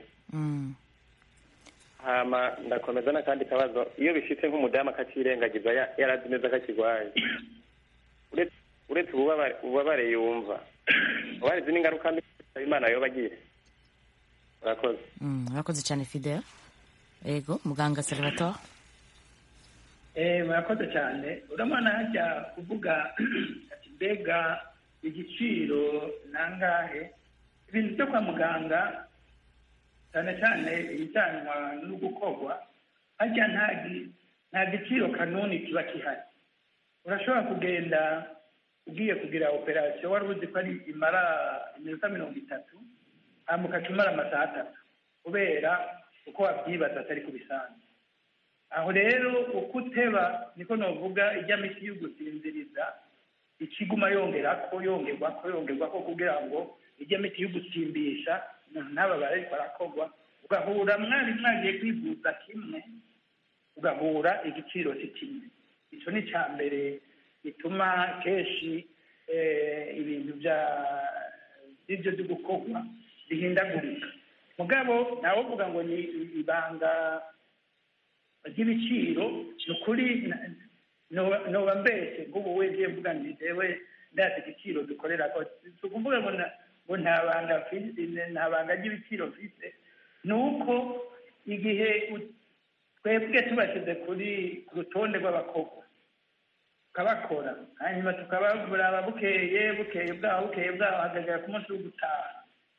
hama ndakomeza n'akandi kabazo iyo bishitse nk'umudamu akacirengagiza yarazi neza akakigwaye uretse ububabare yumva ubarizi n'ingaruka mbi Imana yo bagire. murakoze cyane Fidel. ego muganga Salvatore. murakoze cyane. uramana hajya kuvuga ati mbega igiciro nangahe ibintu byo kwa muganga cyane cyane ibijyanwa no gukorwa hajya nta giciro kanuni kiba kihari. urashobora kugenda ugiye kugira operasiyo wari uzi ko ari imara iminota 30 hanyuma ukacumara amasaha 3 kubera uko wabyibaza atari kubisanzwe. aho rero uko uteba niko novuga ijya miti yo gusinziriza ikiguma yongerwa ko kugira ngo ijya miti yo gusimbisha n'aba bari barakorwa ugahura mwagiye kwivuza kimwe ugahura igiciro kimwe. icyo ni cya mbere bituma kenshi ibintu by'ibyo byo gukorwa bihindagurika. mugabo nawe uvuga ngo ni ibanga ry'ibiciro ni ukuri noba mbese nk'ubu wese mvuga ngo jewe ndazi igiciro dukorera ko tukuvuga ngo nta banga ry'ibiciro mfite. ni uko igihe twebwe tubashyize ku rutonde rw'abakobwa tukabakora hanyuma tukababura bukeye bwaho hagagara ku munsi wo gutaha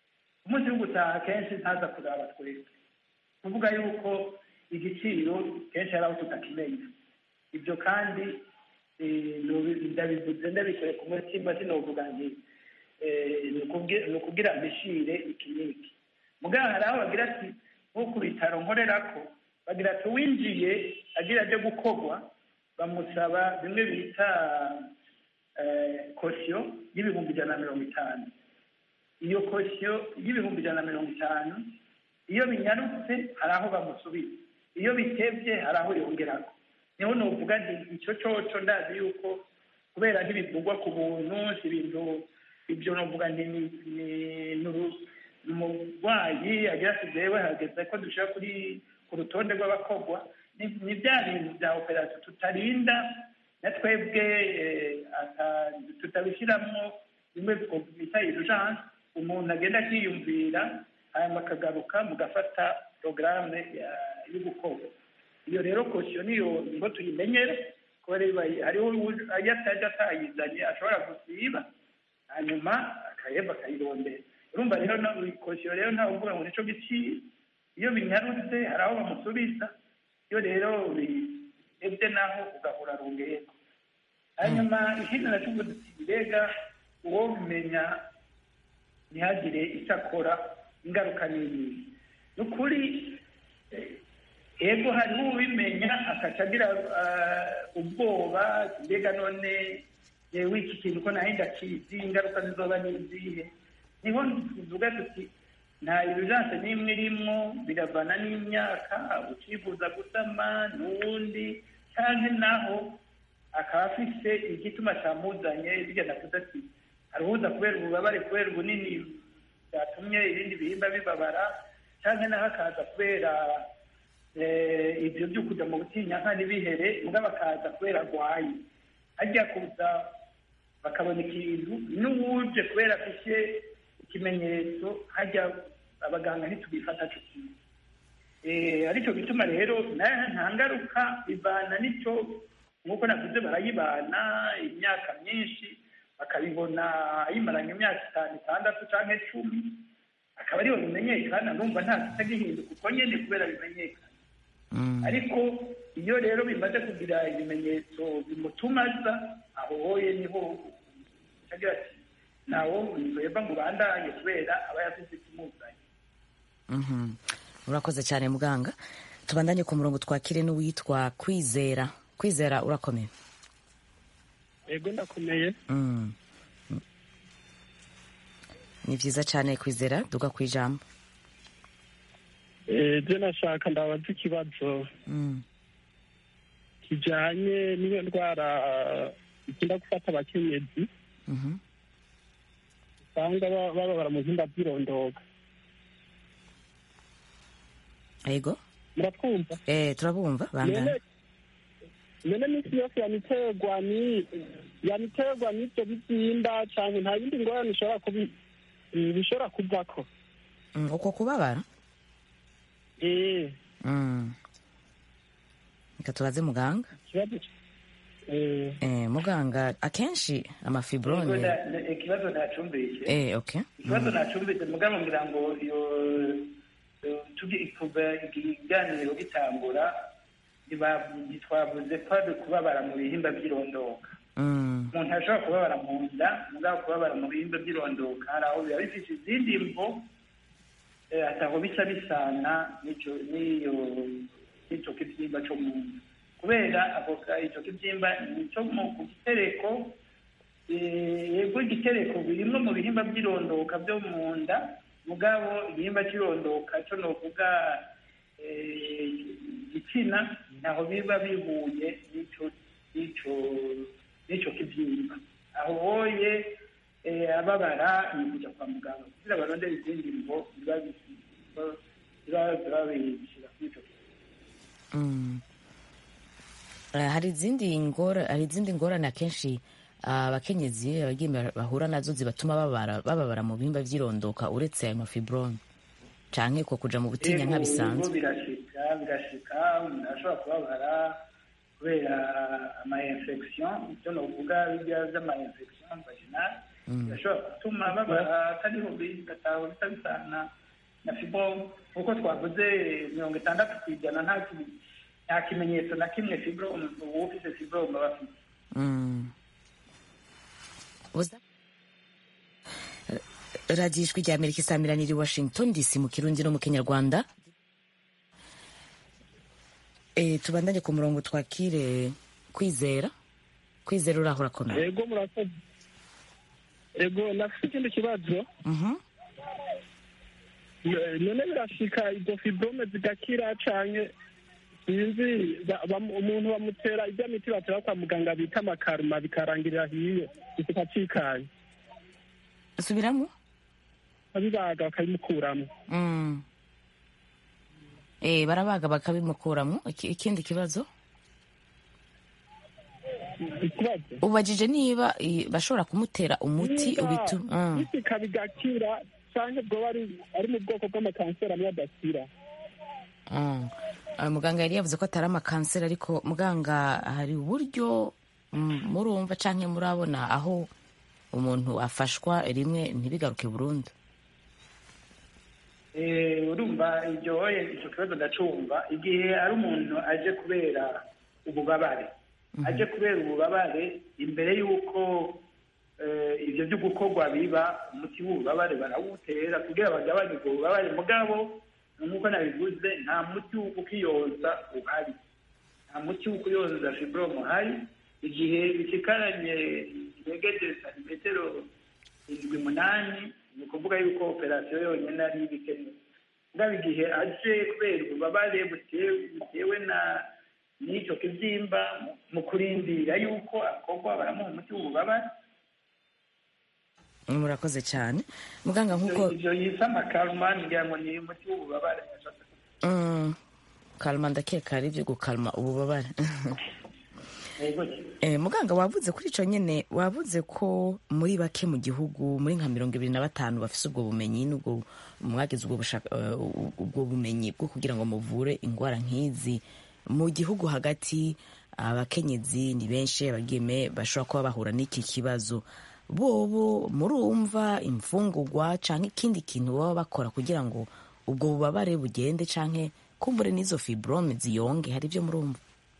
umunsi wo gutaha kenshi ntaza kuraba twebwe kuvuga yuko igiciro kenshi hari aho tutakimenya ibyo kandi ndabivuze ndabikuye ku mutima sinovuga nti ni ukubwira mbishire iki n'iki mugabo hari aho bagira ati nko ku bitaro nkorerako bagira ati uwinjiye agira ajya gukorwa bamusaba bimwe bita kosiyo y'ibihumbi 150. Iyo kosiyo y'ibihumbi 150 iyo binyarutse hari aho bamusubiza, iyo bitebye hari aho yongerako. Niho novuga nti icyo coco ndazi yuko kubera ntibivugwa ku buntu si ibintu ibyo novuga nti ni umurwayi agira ati jewe hageze ko dushira ku rutonde rw'abakorwa ni bya bintu bya operasiyo tutarinda na twebwe tutabishyiramo bimwe bita urgence umuntu agenda akiyumvira hanyuma akagaruka mugafata porogaramu yo gukorwa. Iyo rero kosiyo niyo ngo tuyimenyere kubera hariho iyo atajya atayizanye ashobora gusiba hanyuma akayeba akayirondera. Urumva rero kosiyo rero ntawe uvuga ngo nico giciro, iyo binyarutse hari aho bamusubiza, iyo rero ebye naho ugahura rungeyeko. Hanyuma ikindi nacuvuga duti mbega uwo bimenya ntihagire icyo akora ingaruka n'iyi ni ukuri ego hariho ubimenya akaca agira ubwoba mbega none yewe iki kintu ko naho ndakizi ingaruka zizoba n'izihe. Niho tuvuga tuti nta urgence n'imwe irimo, biravana n'imyaka ukifuza gusama n'uwundi cyangwa naho akaba afise igituma cyamuzanye bijya nakuze ati aruhuza kubera ububabare kubera ubunini byatumye ibindi bihimba bibabara cyangwa naho akaza kubera ibyo byo kujya mu butinyanka ntibihere mugabo bakaza kubera arwaye hajya kuza bakabona ikintu n'uwuje kubera afite ikimenyetso hajya abaganga ntitubifata cyo kintu aricyo bituma rero nta ngaruka bivana n'icyo nk'uko navuze barayibana imyaka myinshi bakabibona yimaranye imyaka 5, 6 cyangwa 10 akaba ariyo bimenyekana numva nta kitagihinduka uko nyene kubera bimenyekana. Ariko iyo rero bimaze kugira ibimenyetso bimutumaza aho hoye niho agira ati nawo nzoyeva ngo bandanye kubera aba yafite kimuzanye. Urakoze cyane muganga. Tubandanye ku murongo twakire n'uwitwa Kwizera. Kwizera urakomeye? Ego ndakomeye. Ni vyiza cyane Kwizera, duga kwijambo. Je nashaka ndabaza ikibazo kijanye n'iyo ndwara ikunda gufata abakenyezi usanga bababara mu bihimba by'irondoka. Ego muratwumva? Turabumva banda. None misi yose yaniterwa n'ibyo bibyimba cyane nta yindi ngorane bishobora kuvako uko kubabara. Reka tubaze muganga. Muganga akenshi amafibrone ikibazo nacumbise. Okay. Ikibazo nacumbise muganga ngira ngo iyo kuva ikiganiro gitangura ntitwavuze ko kubabara mu bihimba by'irondoka. Umuntu ashobora kubabara mu nda mugabo kubabara mu bihimba by'irondoka hari aho biba bifite izindi mvo ataho bisa bisana n'icyo kibyimba cyo mu nda kubera icyo kibyimba nicyo mu gitereko. Yego igitereko birimwe mu bihimba by'irondoka byo mu nda mugabo igihimba cy'irondoka cyo novuga igitsina naho biba bihuye n'icyo kibyimba aho hoye ababara ni kujya kwa muganga kugira barondere izindi mvo biba bishyira kuri icyo hari izindi ngorane akenshi abakenyezi abagimba bahura nazo zibatuma bababara mu bihimba by'irondoka uretse ayo mafibrone canke ko kuja mu butinya nka bisanzwe. Birashika umuntu ashobora kubabara kubera ama infection icyo novuga bijya z'ama infection vaginal birashobora gutuma babara atariho bigatahura bisa bisana na fibrome kuko twavuze 60% nta kimenyetso na kimwe fibrome uwo ufite fibrome aba afite. radiyo ijwi rya amerika isamiraniye i washington dc mu kirundi no mu kinyarwanda. Tubandanye ku murongo twakire Kwizera uraho urakomeye? Yego murakoze. Yego nafite ikindi kibazo. None birashika ibyo fibrome zigakira canke sinzi umuntu bamutera ibyo miti batera kwa muganga bita amakaruma bikarangirira hiyo bikacikanye. Subiramo? Abibaga bakabimukuramo. Barabaga bakabimukuramo. Ikindi kibazo? Ubajije niba bashobora kumutera umuti bikabigakira cyangwa bwo ari mu bwoko bw'amakanseri amwe adakira. Muganga yari yavuze ko atari amakanseri, ariko muganga hari uburyo murumva cyangwa murabona aho umuntu afashwa rimwe ntibigaruke burundu? Urumva icyo kibazo ndacumva igihe ari umuntu aje kubera ububabare imbere y'uko ibyo byo gukorwa biba umuti w'ububabare barawutera kugira bagabanye ubwo bubabare. Mugabo nk'uko nabivuze nta muti wo kukiyoza uhari, nta muti wo kuyoza fibrome uhari. Igihe bikikaranye integereje santimetero 7-8 ni ukuvuga yuko operasiyo yonyine ari ibikenewe. Mugabo igihe aje kubera ububabare butewe n'icyo kibyimba, mu kurindira yuko akorwa baramuha umuti w'ububabare. Murakoze cyane muganga. Nk'uko ibyo yisa amakaruma ngira ngo ni umuti w'ububabare. Kalma ndakeka ari ibyo gukalma ububabare. Muganga wavuze kuri icyo nyine, wavuze ko muri bake mu gihugu muri nka 25 bafise ubwo bumenyi n'ubwo mwagize ubwo bumenyi bwo kugira ngo muvure indwara nk'izi mu gihugu hagati. Abakenyezi ni benshi, abageme bashobora kuba bahura n'iki kibazo. Bobo murumva imfungurwa canke ikindi kintu baba bakora kugira ngo ubwo bubabare bugende canke kumbure n'izo fibrome ziyonge? Hari ibyo murumva?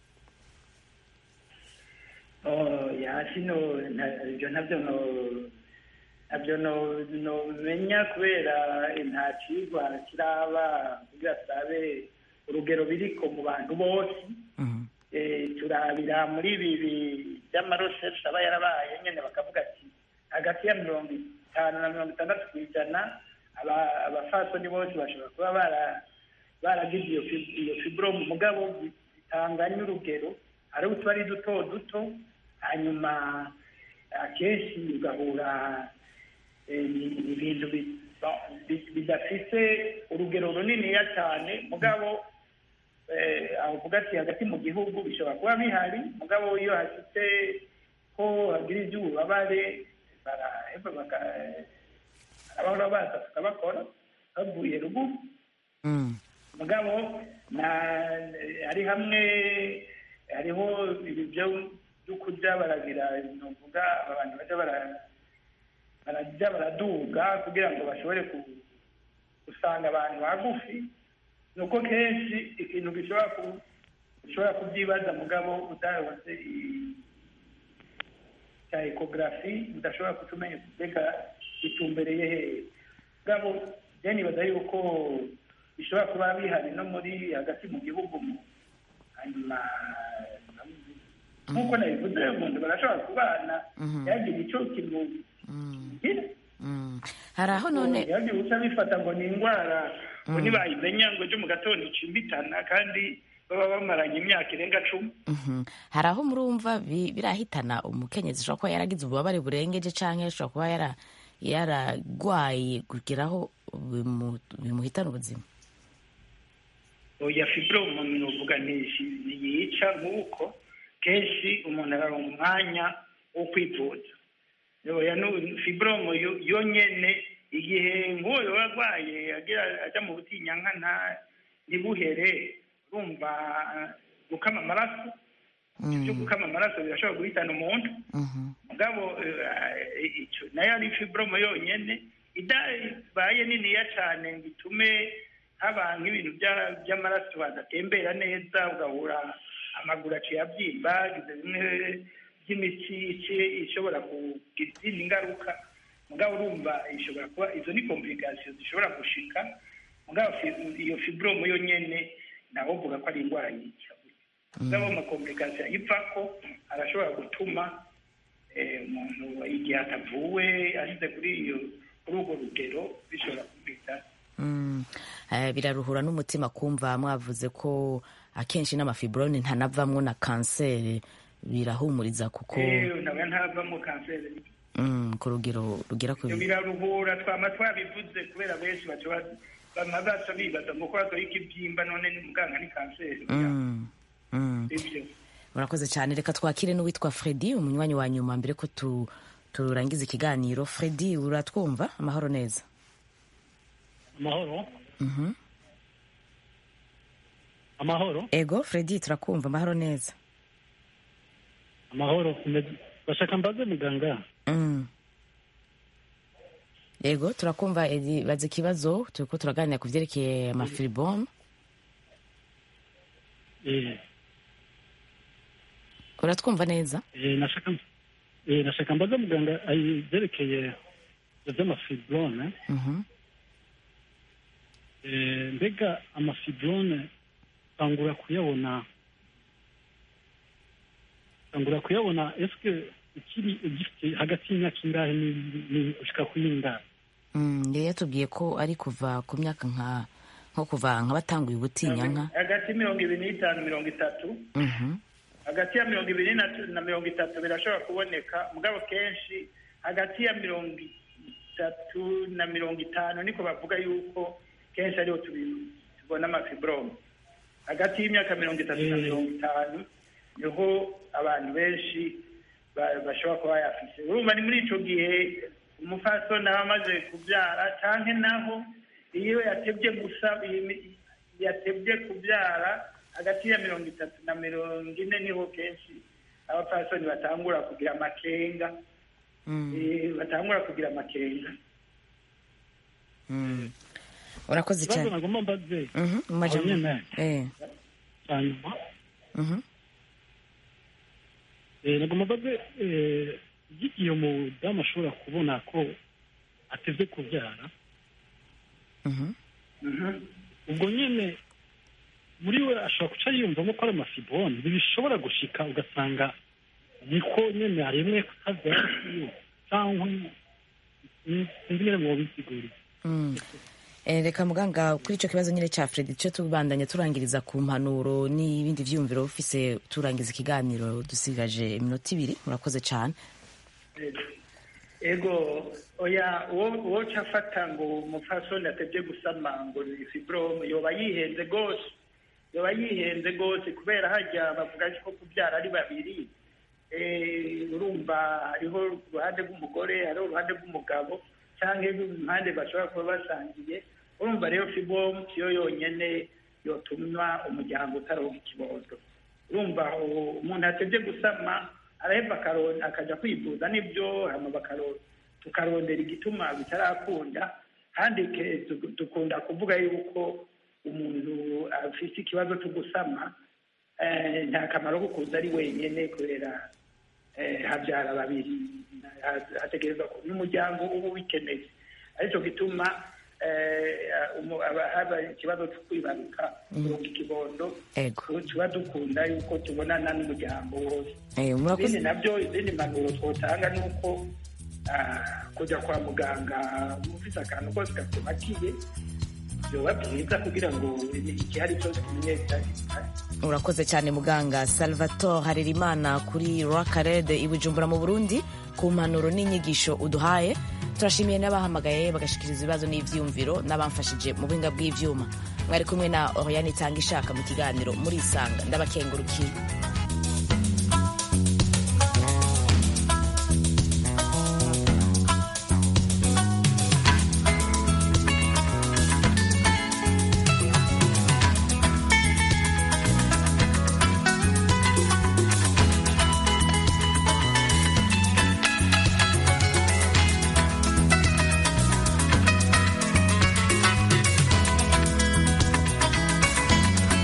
Ibyo nabyo nomenya kubera nta kigwa kiraba kugira sabe urugero biriko mu bantu bose. Turabira muri ibi by'amaresearch aba yarabaye nyine bakavuga ati hagati ya 50 na 60% abafasoni bose bashobora kuba baragize iyo fibrome. Mugabo bitanganya urugero, hari utubari duto hanyuma akenshi ugahura ibintu bidafite urugero runiniya cyane. Mugabo avuga ati hagati mu gihugu bishobora kuba bihari. Mugabo iyo hasitse ko hagira iby'ububabare barahora baza tukabakora bavuye ruguru. Mugabo ari hamwe hariho ibyo kurya baragira novuga abantu barajya baraduga kugira ngo bashobore usanga abantu bagufi. Nuko kenshi ikintu gishobora kubyibaza mugabo utarabose cya ecography udashobora kutumenya mbega itumbereye hehe. Mugabo nibaza yuko bishobora kuba bihari no muri hagati mu gihugu. Hanyuma nk'uko nabivuze umuntu barashobora kubana yagira icyo kimugira. Hari aho none yagiye uca bifata ngo ni indwara ngo nibayimenya ngo ejo mu gatondo icimbitana kandi baba bamaranye imyaka irenga 10. Hari aho murumva birahitana umukenyezi ashobora kuba yaragize ububabare burengeje canke ashobora kuba yaragwaye kugeraho bimuhitana ubuzima? Oya, fibrome nuvuga ntiyica nk'uko kenshi umuntu araronka umwanya wo kwivuza. Fibrome yonyene igihe nk'uwo warwaye ajya mu butinyanka ntibuhere, urumva gukama amaraso ibyo gukama amaraso birashobora guhitana umuntu mugabo nayo ari fibrome yonyene idabaye niniya cyane ngo itume haba nk'ibintu by'amaraso adatembera neza ugahura amaguru aciye abyimba bimwe by'imitsi ishobora kugira izindi ngaruka mugabo urumva ishobora kuba izo ni complications zishobora gushika mugabo iyo fibrome yonyene naho uvuga ko ari indwara yica mugabo ama complications yipfako arashobora gutuma umuntu igihe atavuwe ashyize kuri urwo rugero bishobora kumvita biraruhura n'umutima kumva mwavuze ko akenshi n'amafibrone ntanavamwo na kanseri birahumuriza kuko nawe ntavamwo kanseri ku rugero rugera ku biraruhura twama twabivuze kubera benshi baca bibaza ngo ko hazoye ikibyimba none ni muganga ni kanseri murakoze cyane reka twakire n'uwitwa Fredy umunywanyi wa nyuma mbere ko turangiza ikiganiro. Fredy uratwumva? Amahoro neza. Amahoro. Amahoro. Ego Fredy turakumva. Amahoro neza. Amahoro. Bashaka mbaze muganga. Ego turakumva. Baze ikibazo turiko turaganira ku vyerekeye amafibrome. Uratwumva neza? Nashaka mbaze muganga vyerekeye vy'amafibrome. Mbega amafibrone tangura kuyabona eske ikiri ugifite hagati y'imyaka ingahe ni ushika kuyinda? Yatubwiye ko ari kuva ku myaka nko kuva batanguye ubutinyanka hagati 25-30. Hagati ya 20 na 30 birashobora kuboneka mugabo kenshi hagati ya 30 na 50 niko bavuga yuko kenshi ariho tubona amafibrome. Hagati y'imyaka 30 na 50 niho abantu benshi bashobora kuba yafise. Urumva ni muri ico gihe umufasoni aba amaze kubyara canke naho iyo yatebye kubyara hagati ya 30 na 40 niho kenshi abafasoni batangura kugira amakenga. Urakoze cyane. Nagomba mbaze. Nagomba mbaze igihe umudamu ashobora kubona ko ateze kubyara. Ubwo nyine muri we ashobora guca yiyumvamo ko ari amafibrome bishobora gushika ugasanga niko nyine harimwe kutabyara cyangwa ingene mu bisiguri. Reka muganga kuri icyo kibazo nyine cya Fredy cyo tubandanya turangiriza ku mpanuro n'ibindi vyumviro ufise turangiza ikiganiro dusigaje iminota 2. Murakoze cyane. Ego oya uwo cafata ngo umufasoni atebye gusama ngo ni fibrome yoba yihenze gose kubera hajya bavuga ko kubyara ari babiri. Urumva hariho uruhande rw'umugore hariho uruhande rw'umugabo cyangwa impande bashobora kuba basangiye. Urumva rero fibrome yo yonyene yotuma umuryango utaronka ikibondo. Urumva umuntu atebye gusama araheva akaja kwivuza nibyo hama tukarondera igituma bitarakunda. Kandi dukunda kuvuga yuko umuntu afite ikibazo cyo gusama nta kamaro ko kuza ari wenyene kubera habyara babiri hategerezwa n'umuryango uba wikeneye. Aricyo gituma haba ikibazo cyo kwibaruka kuronka ikibondo tuba dukunda yuko tubonana n'umuryango wose. Ibindi nabyo izindi mpanuro twotanga ni uko kujya kwa muganga mufise akantu kose gakumakiye byoba byiza kugira ngo igihari cyose kimenyekane. Urakoze cyane muganga Salvatore Harerimana kuri Rwakarede i Bujumbura mu Burundi ku mpanuro n'inyigisho uduhaye. Turashimiye n'abahamagaye bagashikiriza ibibazo n'ivyumviro n'abamfashije mu buhinga bw'ivyuma. Mwari kumwe na Oriane Itanga Ishaka mu kiganiro muri Isanga. Ndabakengurukiye.